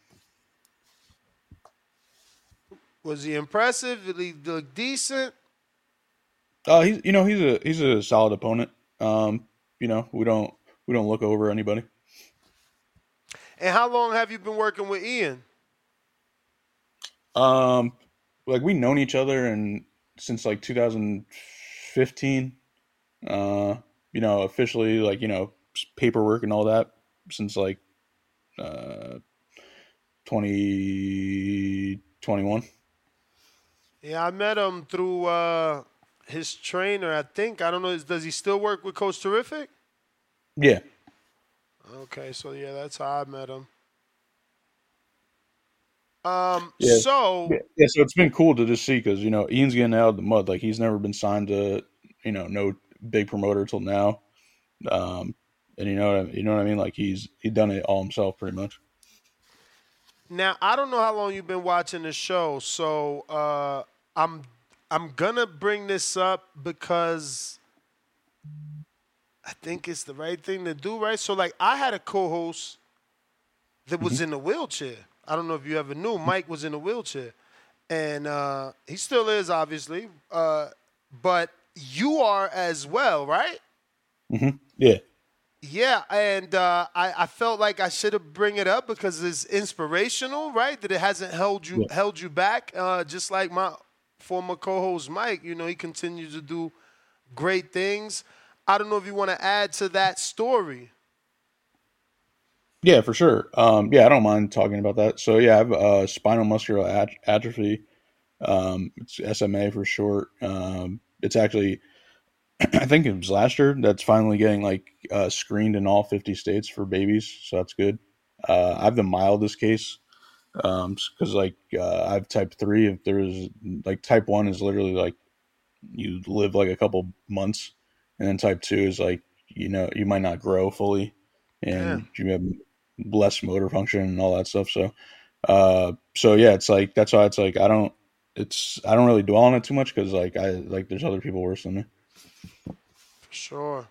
Was he impressive? Did he look decent? Uh, he's you know he's a he's a solid opponent. Um, you know we don't we don't look over anybody. And how long have you been working with Ian? Um, like we known each other and since like two thousand fifteen. Uh, you know, officially like you know s- paperwork and all that since like uh twenty twenty-one. Yeah, I met him through uh, his trainer, I think. I don't know. Does he still work with Coach Terrific? Yeah. Okay, so yeah, that's how I met him. Um, Yeah. so yeah, yeah, so it's been cool to just see because you know Ian's getting out of the mud. Like he's never been signed to you know no big promoter till now, um, and you know what I, you know what I mean. Like he's he done it all himself pretty much. now I don't know how long you've been watching the show, so uh, I'm I'm gonna bring this up because I think it's the right thing to do, right? So like I had a co-host that was Mm-hmm. in a wheelchair. I don't know if you ever knew. Mike was in a wheelchair, and uh, he still is, obviously. Uh, but you are as well, right? Mm-hmm. Yeah. Yeah, and uh, I, I felt like I should have bring it up because it's inspirational, right? That it hasn't held you Yeah. held you back. Uh, just like my former co-host Mike, you know, he continues to do great things. I don't know if you want to add to that story. Yeah, for sure. Um, yeah, I don't mind talking about that. So yeah, I have uh, spinal muscular at- atrophy. Um, it's S M A for short. Um, it's actually, I think it was last year that's finally getting like uh, screened in all fifty states for babies. So that's good. Uh, I have the mildest case um, because like uh, I have type three. If there's like type one is literally like you live like a couple months, and then type two is like you know you might not grow fully, and you have less motor function and all that stuff. So, uh, so yeah, it's like that's why it's like I don't, it's I don't really dwell on it too much because like I like there's other people worse than me. For sure.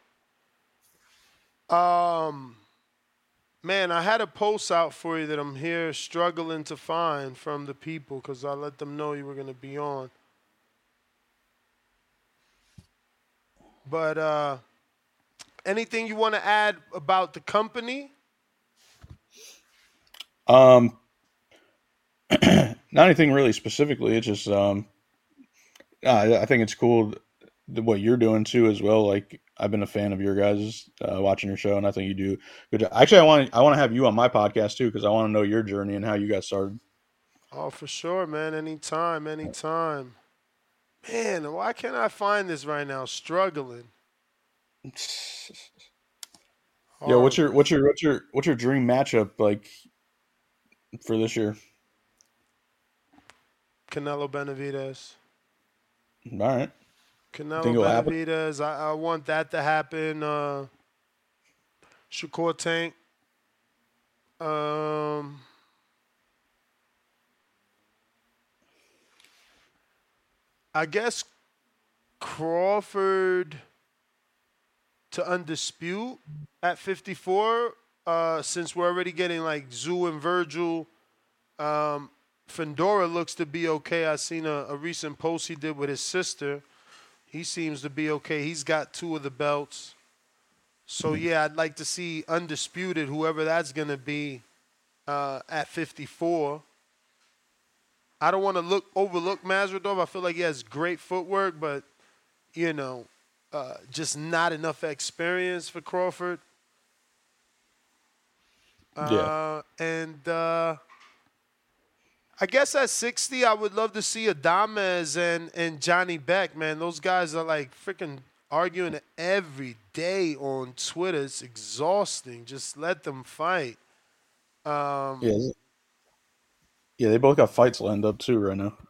Um, man, I had a post out for you that I'm here struggling to find from the people because I let them know you were going to be on. But uh, anything you want to add about the company? Um, not anything really specifically. It's just um, I, I think it's cool th- what you're doing too as well. Like I've been a fan of your guys uh, watching your show, and I think you do good job. Actually, I want I want to have you on my podcast too because I want to know your journey and how you got started. Oh, for sure, man. Anytime, anytime. Man, why can't I find this right now? Struggling. Yeah, what's your what's your what's your what's your dream matchup like for this year? Canelo Benavidez. All right. Canelo Think it'll happen? Benavidez. I, I want that to happen. Uh, Shakur Tank. Um, I guess Crawford to Undispute at fifty-four. Uh, since we're already getting like Zoo and Virgil. Um, Fedora looks to be okay. I seen a, a recent post he did with his sister. He seems to be okay. He's got two of the belts. So, yeah, I'd like to see Undisputed, whoever that's going to be, uh, at fifty-four. I don't want to look overlook Masvidal. I feel like he has great footwork, but, you know, uh, just not enough experience for Crawford. Uh, Yeah. And uh, I guess at sixty, I would love to see Adames and, and Johnny Beck, man. Those guys are like freaking arguing every day on Twitter. It's exhausting. Just let them fight. Um, Yeah. Yeah, they both got fights lined up too right now.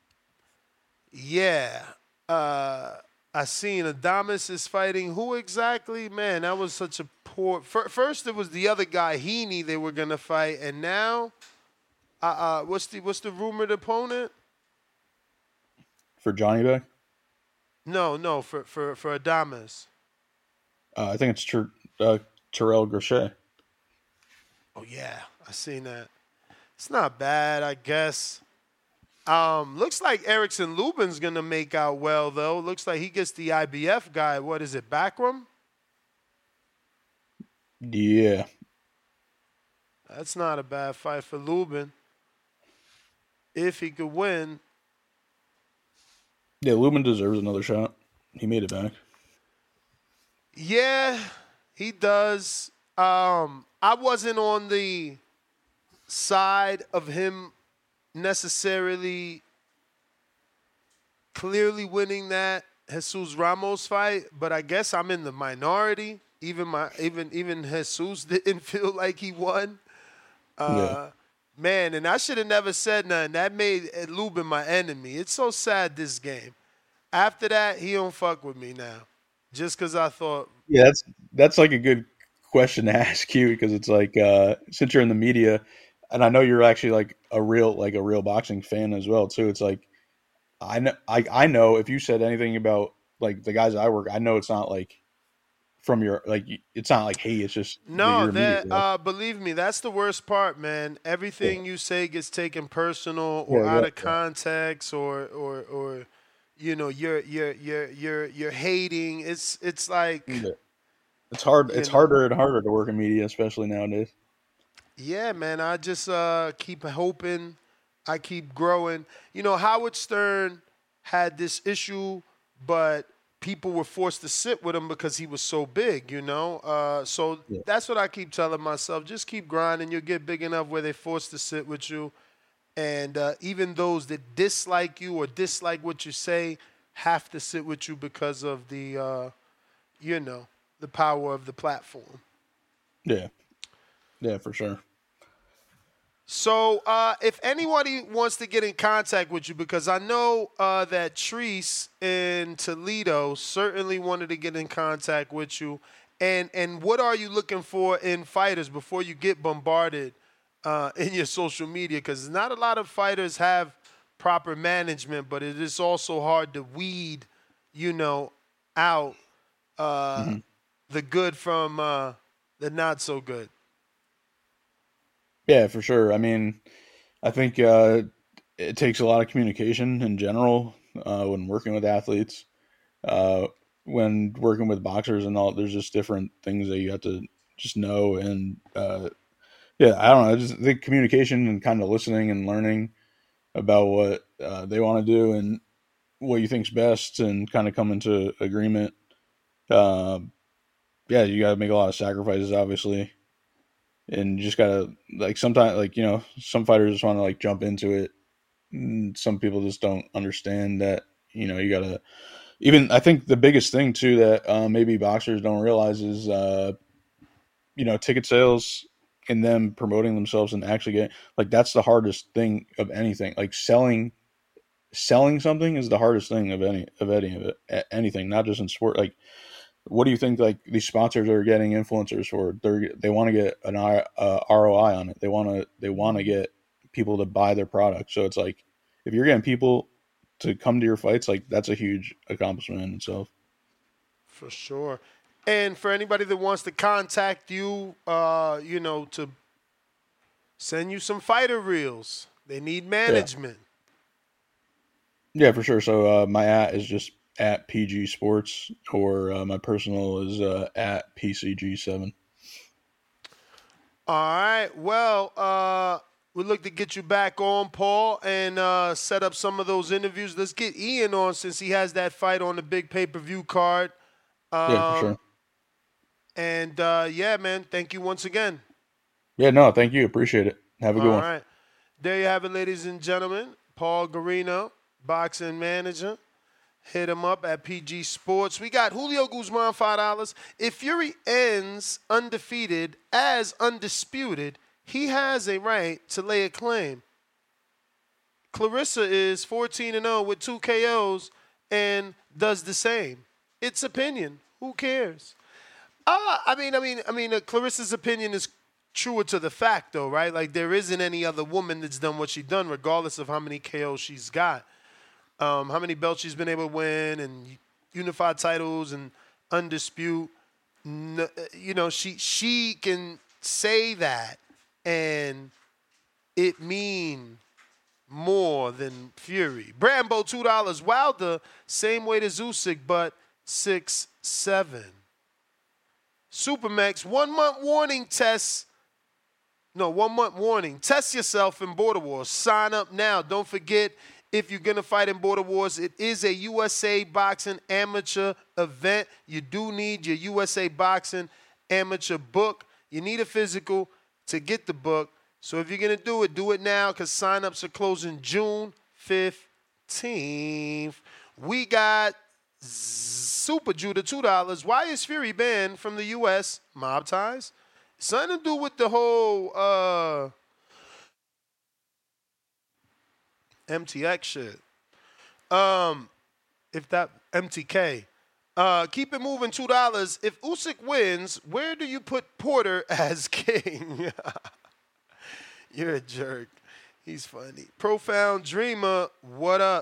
Yeah. Uh, I seen Adames is fighting who exactly? Man, that was such a poor. fir- First, it was the other guy, Heaney, they were gonna fight, and now, uh, uh, what's the what's the rumored opponent? For Johnny Beck, No, no, for for for Adames. uh, I think it's Ter- uh, Terrell Grishet. Oh yeah, I seen that. It's not bad, I guess. Um, looks like Erickson Lubin's gonna make out well though. Looks like he gets the I B F guy. What is it, Backroom? Yeah. That's not a bad fight for Lubin. If he could win. Yeah, Lubin deserves another shot. He made it back. Yeah, he does. Um, I wasn't on the side of him necessarily clearly winning that Jesus Ramos fight, but I guess I'm in the minority. Even my even even Jesus didn't feel like he won. Uh, Man, and I should have never said nothing. That made Lubin my enemy. It's so sad this game. After that, he don't fuck with me now. Just because I thought. Yeah, that's that's like a good question to ask you because it's like uh, since you're in the media, and I know you're actually like a real like a real boxing fan as well too. It's like I know I I know if you said anything about like the guys I work, I know it's not like from your like it's not like hey, it's just No, your that immediate, uh, believe me, that's the worst part, man. Everything you say gets taken personal or Yeah, out yeah, of context, or or or you know, you're you're you're you're you're hating. It's it's like yeah. It's hard. you It's know. harder and harder to work in media, especially nowadays. Yeah, man. I just uh, keep hoping. I keep growing. You know, Howard Stern had this issue, but people were forced to sit with him because he was so big, you know? Uh, so Yeah. that's what I keep telling myself. Just keep grinding. You'll get big enough where they're forced to sit with you. And uh, even those that dislike you or dislike what you say have to sit with you because of the, uh, you know, the power of the platform. Yeah, yeah, for sure. So uh, if anybody wants to get in contact with you, because I know uh, that Treese in Toledo certainly wanted to get in contact with you, and and what are you looking for in fighters before you get bombarded uh, in your social media? Because not a lot of fighters have proper management, but it is also hard to weed, you know, out uh, Mm-hmm. the good from uh, the not so good. Yeah, for sure. I mean, I think uh, it takes a lot of communication in general uh, when working with athletes. Uh, when working with boxers and all, there's just different things that you have to just know. And uh, yeah, I don't know. I just think communication and kind of listening and learning about what uh, they want to do and what you think's best, and kind of come into agreement. Uh, yeah, you got to make a lot of sacrifices, obviously. And you just gotta like sometimes like you know some fighters just want to like jump into it. And some people just don't understand that you know you gotta even I think the biggest thing too that uh, maybe boxers don't realize is uh, you know ticket sales and them promoting themselves and actually getting like that's the hardest thing of anything. Like selling selling something is the hardest thing of any of any of it anything, not just in sport. Like what do you think like these sponsors are getting influencers for? They they want to get an uh, R O I on it. They want to they want to get people to buy their product. So it's like if you're getting people to come to your fights, like that's a huge accomplishment in itself. For sure. And for anybody that wants to contact you, uh, you know, to send you some fighter reels, they need management. Yeah, yeah for sure. So uh, my at is just at P G Sports, or uh, my personal is uh, at P C G seven. All right. Well, uh, we'd look to get you back on, Paul, and uh, set up some of those interviews. Let's get Ian on since he has that fight on the big pay-per-view card. Um, Yeah, for sure. And, uh, yeah, man, thank you once again. Yeah, no, thank you. Appreciate it. Have a good All one. right. There you have it, ladies and gentlemen. Paul Garino, boxing manager. Hit him up at P G Sports. We got Julio Guzman, five dollars. If Fury ends undefeated as undisputed, he has a right to lay a claim. Clarissa is fourteen and oh with two K Os and does the same. It's opinion. Who cares? Uh, I mean, I mean, I mean, uh, Clarissa's opinion is truer to the fact, though, right? Like, there isn't any other woman that's done what she's done, regardless of how many K Os she's got. Um, how many belts she's been able to win and unified titles and undispute. No, you know, she she can say that and it mean more than Fury. Brambo, two dollars. Wilder, same way as Usyk, but six seven. Supermax, one month warning test. No, one month warning. Test yourself in Border Wars. Sign up now. Don't forget, if you're going to fight in Border Wars, it is a U S A Boxing amateur event. You do need your U S A Boxing amateur book. You need a physical to get the book. So if you're going to do it, do it now because sign-ups are closing June fifteenth. We got Super Judah, two dollars. Why is Fury banned from the U S? Mob ties? Something to do with the whole... Uh, M T X shit. Um, if that M T K. Uh, keep it moving. Two dollars. If Usyk wins, where do you put Porter as king? You're a jerk. He's funny. Profound Dreamer. What up?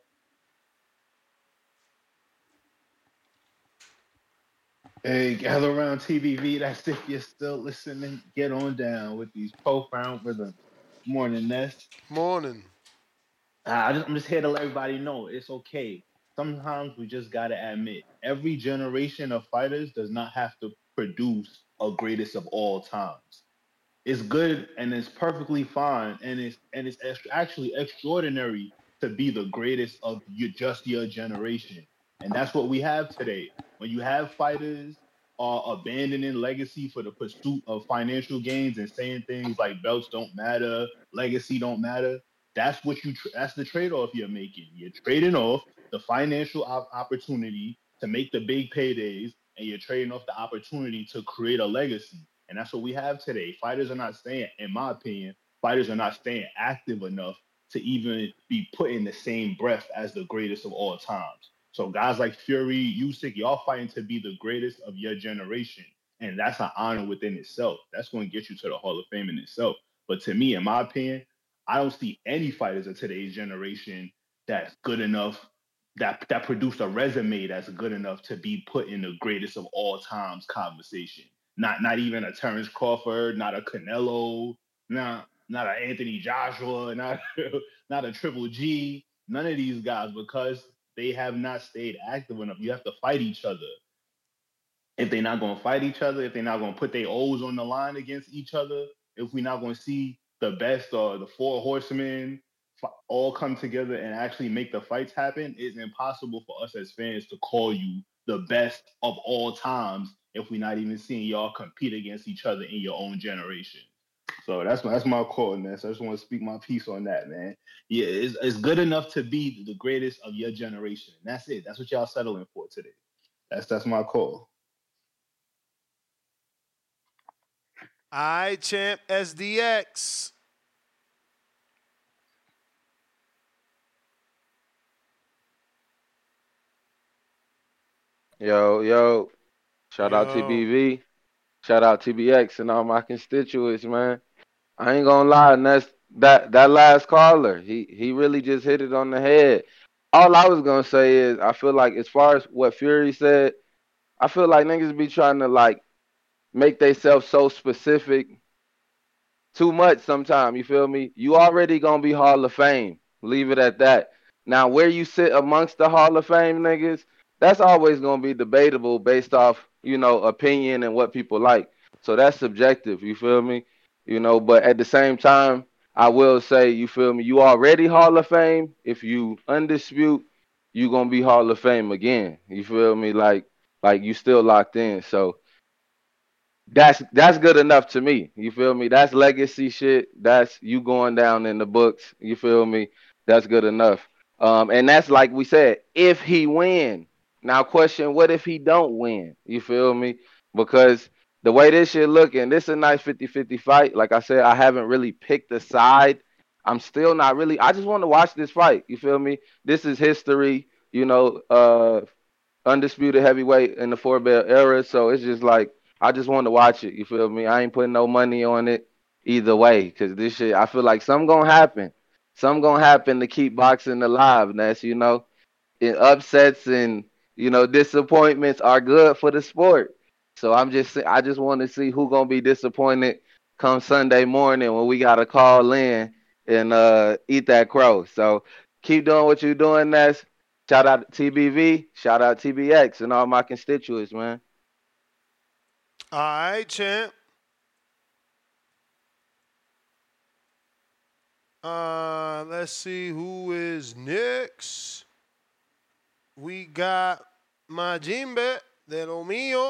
Hey, gather around T B V. That's if you're still listening. Get on down with these profound rhythms. Morning, Ness. Morning. Uh, I just, I'm just here to let everybody know it's okay. Sometimes we just gotta admit every generation of fighters does not have to produce a greatest of all times. It's good and it's perfectly fine and it's and it's ex- actually extraordinary to be the greatest of your just your generation. And that's what we have today. When you have fighters are abandoning legacy for the pursuit of financial gains and saying things like belts don't matter, legacy don't matter, that's what you tr- that's the trade-off you're making. You're trading off the financial op- opportunity to make the big paydays, and you're trading off the opportunity to create a legacy. And that's what we have today. Fighters are not staying, in my opinion, fighters are not staying active enough to even be put in the same breath as the greatest of all times. So guys like Fury, Usyk, y'all fighting to be the greatest of your generation. And that's an honor within itself. That's going to get you to the Hall of Fame in itself. But to me, in my opinion, I don't see any fighters of today's generation that's good enough, that that produced a resume that's good enough to be put in the greatest of all times conversation. Not not even a Terrence Crawford, not a Canelo, not not a Anthony Joshua, not not a Triple G. None of these guys, because they have not stayed active enough. You have to fight each other. If they're not going to fight each other, if they're not going to put their O's on the line against each other, if we're not going to see the best or the four horsemen all come together and actually make the fights happen, it's impossible for us as fans to call you the best of all times if we're not even seeing y'all compete against each other in your own generation. So that's my, that's my call, man. So I just want to speak my piece on that, man. Yeah, it's, it's good enough to be the greatest of your generation. And that's it. That's what y'all settling for today. That's that's my call. I champ S D X. Yo, yo. Shout out T B V. Shout out T B X and all my constituents, man. I ain't gonna lie, and that's that that last caller. He he really just hit it on the head. All I was gonna say is I feel like as far as what Fury said, I feel like niggas be trying to like make themselves so specific too much sometimes, you feel me? You already gonna be Hall of Fame. Leave it at that. Now where you sit amongst the Hall of Fame niggas, that's always gonna be debatable based off, you know, opinion and what people like. So that's subjective, you feel me? You know, but at the same time, I will say, you feel me, you already Hall of Fame. If you undispute, you gonna be Hall of Fame again. You feel me? Like like you still locked in. So that's that's good enough to me. You feel me? That's legacy shit. That's you going down in the books. You feel me? That's good enough. Um, and that's like we said, if he win. Now question, what if he don't win? You feel me? Because the way this shit looking, this is a nice fifty-fifty fight. Like I said, I haven't really picked a side. I'm still not really. I just want to watch this fight. You feel me? This is history, you know, uh, undisputed heavyweight in the four belt era. So it's just like, I just want to watch it. You feel me? I ain't putting no money on it either way because this shit, I feel like something going to happen. Something going to happen to keep boxing alive. And that's, you know, and upsets and, you know, disappointments are good for the sport. So I'm just, I just want to see who gonna be disappointed come Sunday morning when we gotta call in and uh, eat that crow. So keep doing what you're doing, Ness. Shout out to T B V, shout out T B X and all my constituents, man. All right, champ. Uh, let's see who is next. We got Majimbe de lo mío.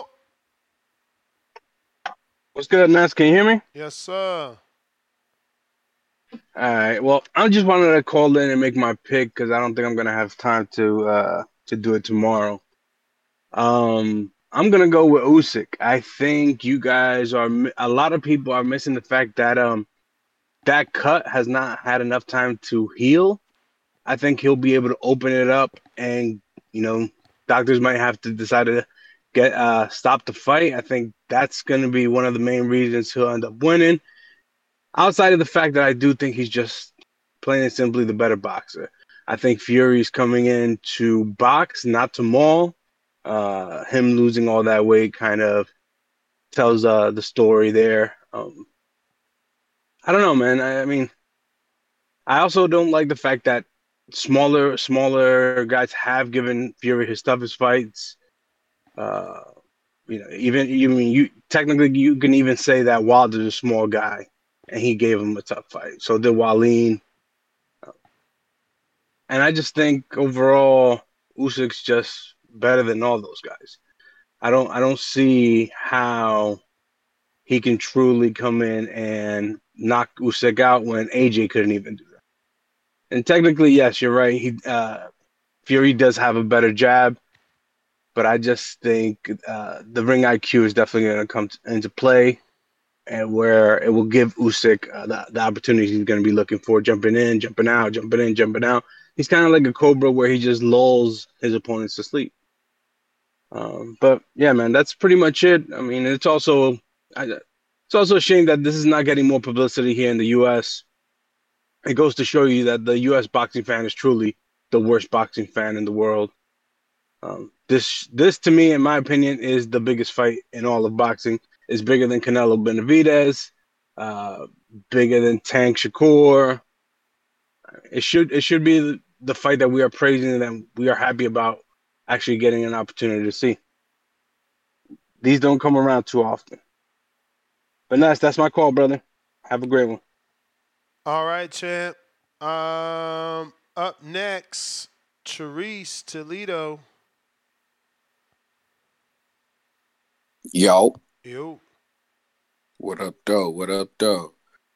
What's good, Ness? Can you hear me? Yes, sir. All right. Well, I just wanted to call in and make my pick because I don't think I'm gonna have time to uh, to do it tomorrow. Um, I'm gonna go with Usyk. I think you guys are. A lot of people are missing the fact that um that cut has not had enough time to heal. I think he'll be able to open it up, and you know, doctors might have to decide to get uh, stop the fight. I think that's going to be one of the main reasons he'll end up winning. Outside of the fact that I do think he's just plain and simply the better boxer. I think Fury's coming in to box, not to maul. Uh, him losing all that weight kind of tells uh, the story there. Um, I don't know, man. I, I mean, I also don't like the fact that smaller, smaller guys have given Fury his toughest fights. Uh, you know, even you mean you technically you can even say that Wilder's a small guy, and he gave him a tough fight. So did Wallin. And I just think overall, Usyk's just better than all those guys. I don't I don't see how he can truly come in and knock Usyk out when A J couldn't even do that. And technically, yes, you're right. He uh, Fury does have a better jab, but I just think uh, the ring I Q is definitely going to come t- into play, and where it will give Usyk uh, the, the opportunity he's going to be looking for, jumping in, jumping out, jumping in, jumping out. He's kind of like a cobra where he just lulls his opponents to sleep. Um, but yeah, man, that's pretty much it. I mean, it's also I, it's also a shame that this is not getting more publicity here in the U S. It goes to show you that the U S boxing fan is truly the worst boxing fan in the world. Um, this, this to me, in my opinion, is the biggest fight in all of boxing. It's bigger than Canelo Benavidez, uh, bigger than Tank Shakur. It should it should be the, the fight that we are praising and that we are happy about actually getting an opportunity to see. These don't come around too often. But nice, that's my call, brother. Have a great one. All right, champ. Um, up next, Therese Toledo. Yo. Yo. What up, though? What up, though?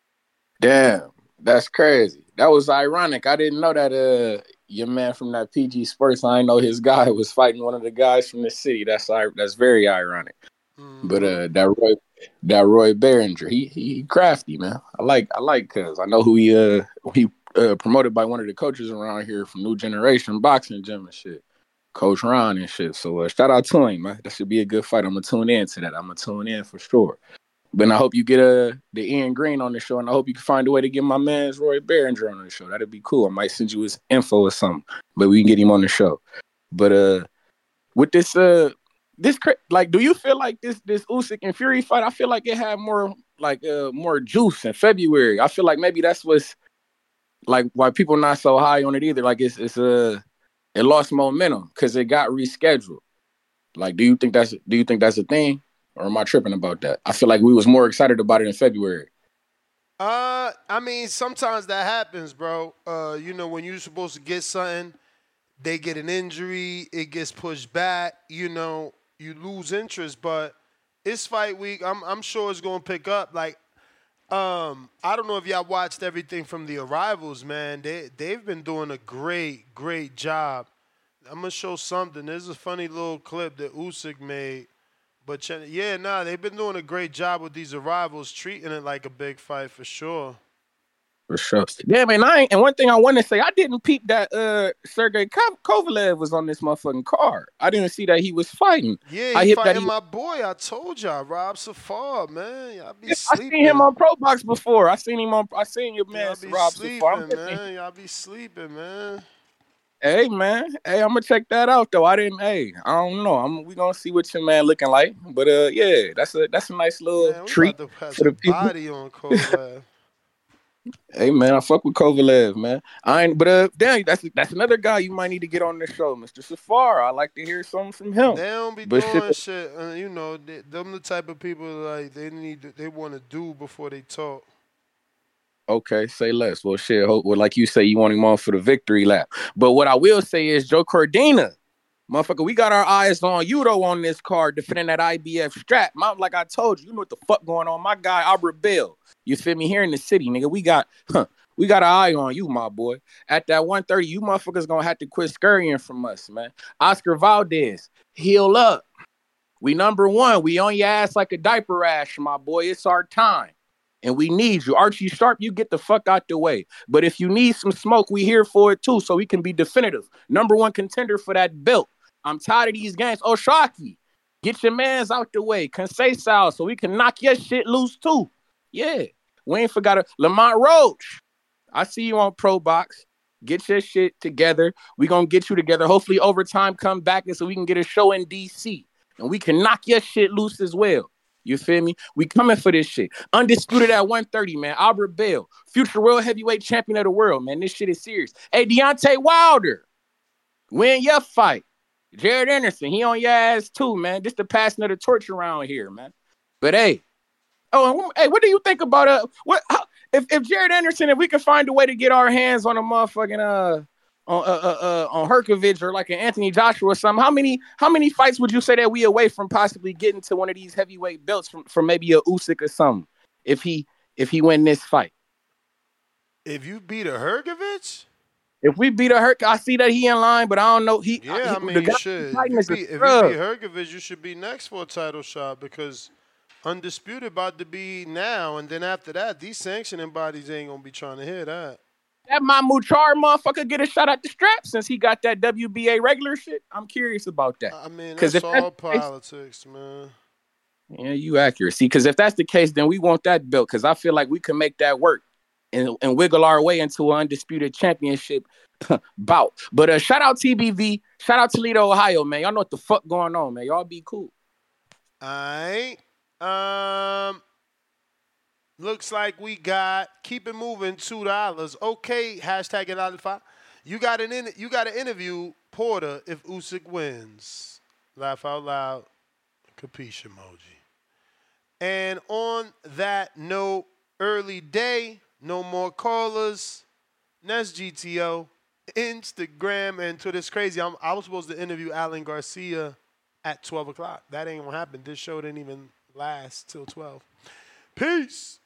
Damn, that's crazy. That was ironic. I didn't know that uh your man from that P G Sports, I know his guy was fighting one of the guys from the city. That's that's very ironic. Mm-hmm. But uh that Roy that Roy Behringer, he he crafty, man. I like I like cuz I know who he uh he uh, promoted by one of the coaches around here from New Generation Boxing Gym and shit. Coach Ron and shit. So uh, shout out to him, man. That should be a good fight. I'm gonna tune in to that. I'm gonna tune in for sure. But I hope you get uh, the Ian Green on the show, and I hope you can find a way to get my man's Roy Behringer on the show. That'd be cool. I might send you his info or something, but we can get him on the show. But uh, with this uh, this like, do you feel like this this Usyk and Fury fight? I feel like it had more like uh more juice in February. I feel like maybe that's what's like why people not so high on it either. Like it's it's uh it lost momentum because it got rescheduled. Like, do you think that's do you think that's a thing? Or am I tripping about that? I feel like we was more excited about it in February. Uh, I mean, sometimes that happens, bro. Uh, you know, when you're supposed to get something, they get an injury, it gets pushed back. You know, you lose interest. But it's fight week. I'm I'm sure it's gonna pick up. Like, um, I don't know if y'all watched everything from the Arrivals, man. They they've been doing a great great job. I'm gonna show something. There's a funny little clip that Usyk made. But, yeah, nah, they've been doing a great job with these Arrivals, treating it like a big fight for sure. For sure. Yeah, man, I ain't, and one thing I want to say, I didn't peep that uh, Sergey Kovalev was on this motherfucking card. I didn't see that he was fighting. Yeah, I he fighting that he, my boy. I told y'all, Rob Safar, man. Y'all be yeah, sleeping. I seen him on Pro Box before. I seen him on, I seen your man, Y'all be Rob sleeping, Safar. man. Y'all be sleeping, man. Hey, man. Hey, I'm going to check that out, though. I didn't, hey, I don't know. I'm we going to see what your man looking like. But, uh, yeah, that's a that's a nice little man, treat about to pass for the people. Body on Kovalev. Hey, man, I fuck with Kovalev, man. I ain't, but, uh, damn, that's that's another guy you might need to get on the show, Mister Safar. I like to hear something from him. They don't be but doing shit, shit. Uh, you know, they, them the type of people, like, they need, to, they want to do before they talk. Okay, say less. Well, shit, hope, well, like you say, you want him on for the victory lap. But what I will say is, Joe Cordina, motherfucker, we got our eyes on you, though, on this card, defending that I B F strap. My, like I told you, you know what the fuck going on. My guy, Albert Bell, you feel me, here in the city, nigga. We got, huh, we got an eye on you, my boy. At that one thirty, you motherfuckers gonna have to quit scurrying from us, man. Oscar Valdez, heal up. We number one. We on your ass like a diaper rash, my boy. It's our time. And we need you. Archie Sharp, you get the fuck out the way. But if you need some smoke, we here for it too, so we can be definitive. Number one contender for that belt. I'm tired of these games. Oh, Shockey, get your mans out the way. Conceição, so we can knock your shit loose too. Yeah. We ain't forgot it. Lamont Roach, I see you on Pro Box. Get your shit together. We gonna get you together. Hopefully overtime come back and so we can get a show in D C. And we can knock your shit loose as well. You feel me? We coming for this shit. Undisputed at one thirty, man. Albert Bell, future world heavyweight champion of the world, man. This shit is serious. Hey, Deontay Wilder, win your fight. Jared Anderson, he on your ass too, man. This the passing of the torch around here, man. But hey, oh, hey, what do you think about uh what how, if if Jared Anderson, if we can find a way to get our hands on a motherfucking uh on uh, uh, uh on Herkovich or like an Anthony Joshua or something, how many how many fights would you say that we away from possibly getting to one of these heavyweight belts from, from maybe a Usyk or something if he if he win this fight? If you beat a Herkovich? If we beat a Herk, I see that he in line, but I don't know. He Yeah, he, I mean, the you guy should. fighting If is you, a beat, if you scrub. beat Herkovich, you should be next for a title shot because Undisputed about to be now, and then after that, these sanctioning bodies ain't gonna be trying to hear that. That Mahmoud Char motherfucker get a shot at the strap since he got that W B A regular shit. I'm curious about that. I mean, Because that's if all that's the case, politics, man. yeah, you accurate. See, because if that's the case, then we want that belt. Because I feel like we can make that work and, and wiggle our way into an undisputed championship bout. But uh, shout out T B V, shout out Toledo, Ohio, man. Y'all know what the fuck going on, man. Y'all be cool. All right. Um, looks like we got keep it moving two dollars. Okay, hashtag it out of five. You got an in, you got to interview Porter if Usyk wins. Laugh out loud. Capiche emoji. And on that note, early day, no more callers. Next G T O, Instagram and Twitter. It's crazy. I'm, I was supposed to interview Alan Garcia at twelve o'clock. That ain't gonna happen. This show didn't even last till twelve. Peace.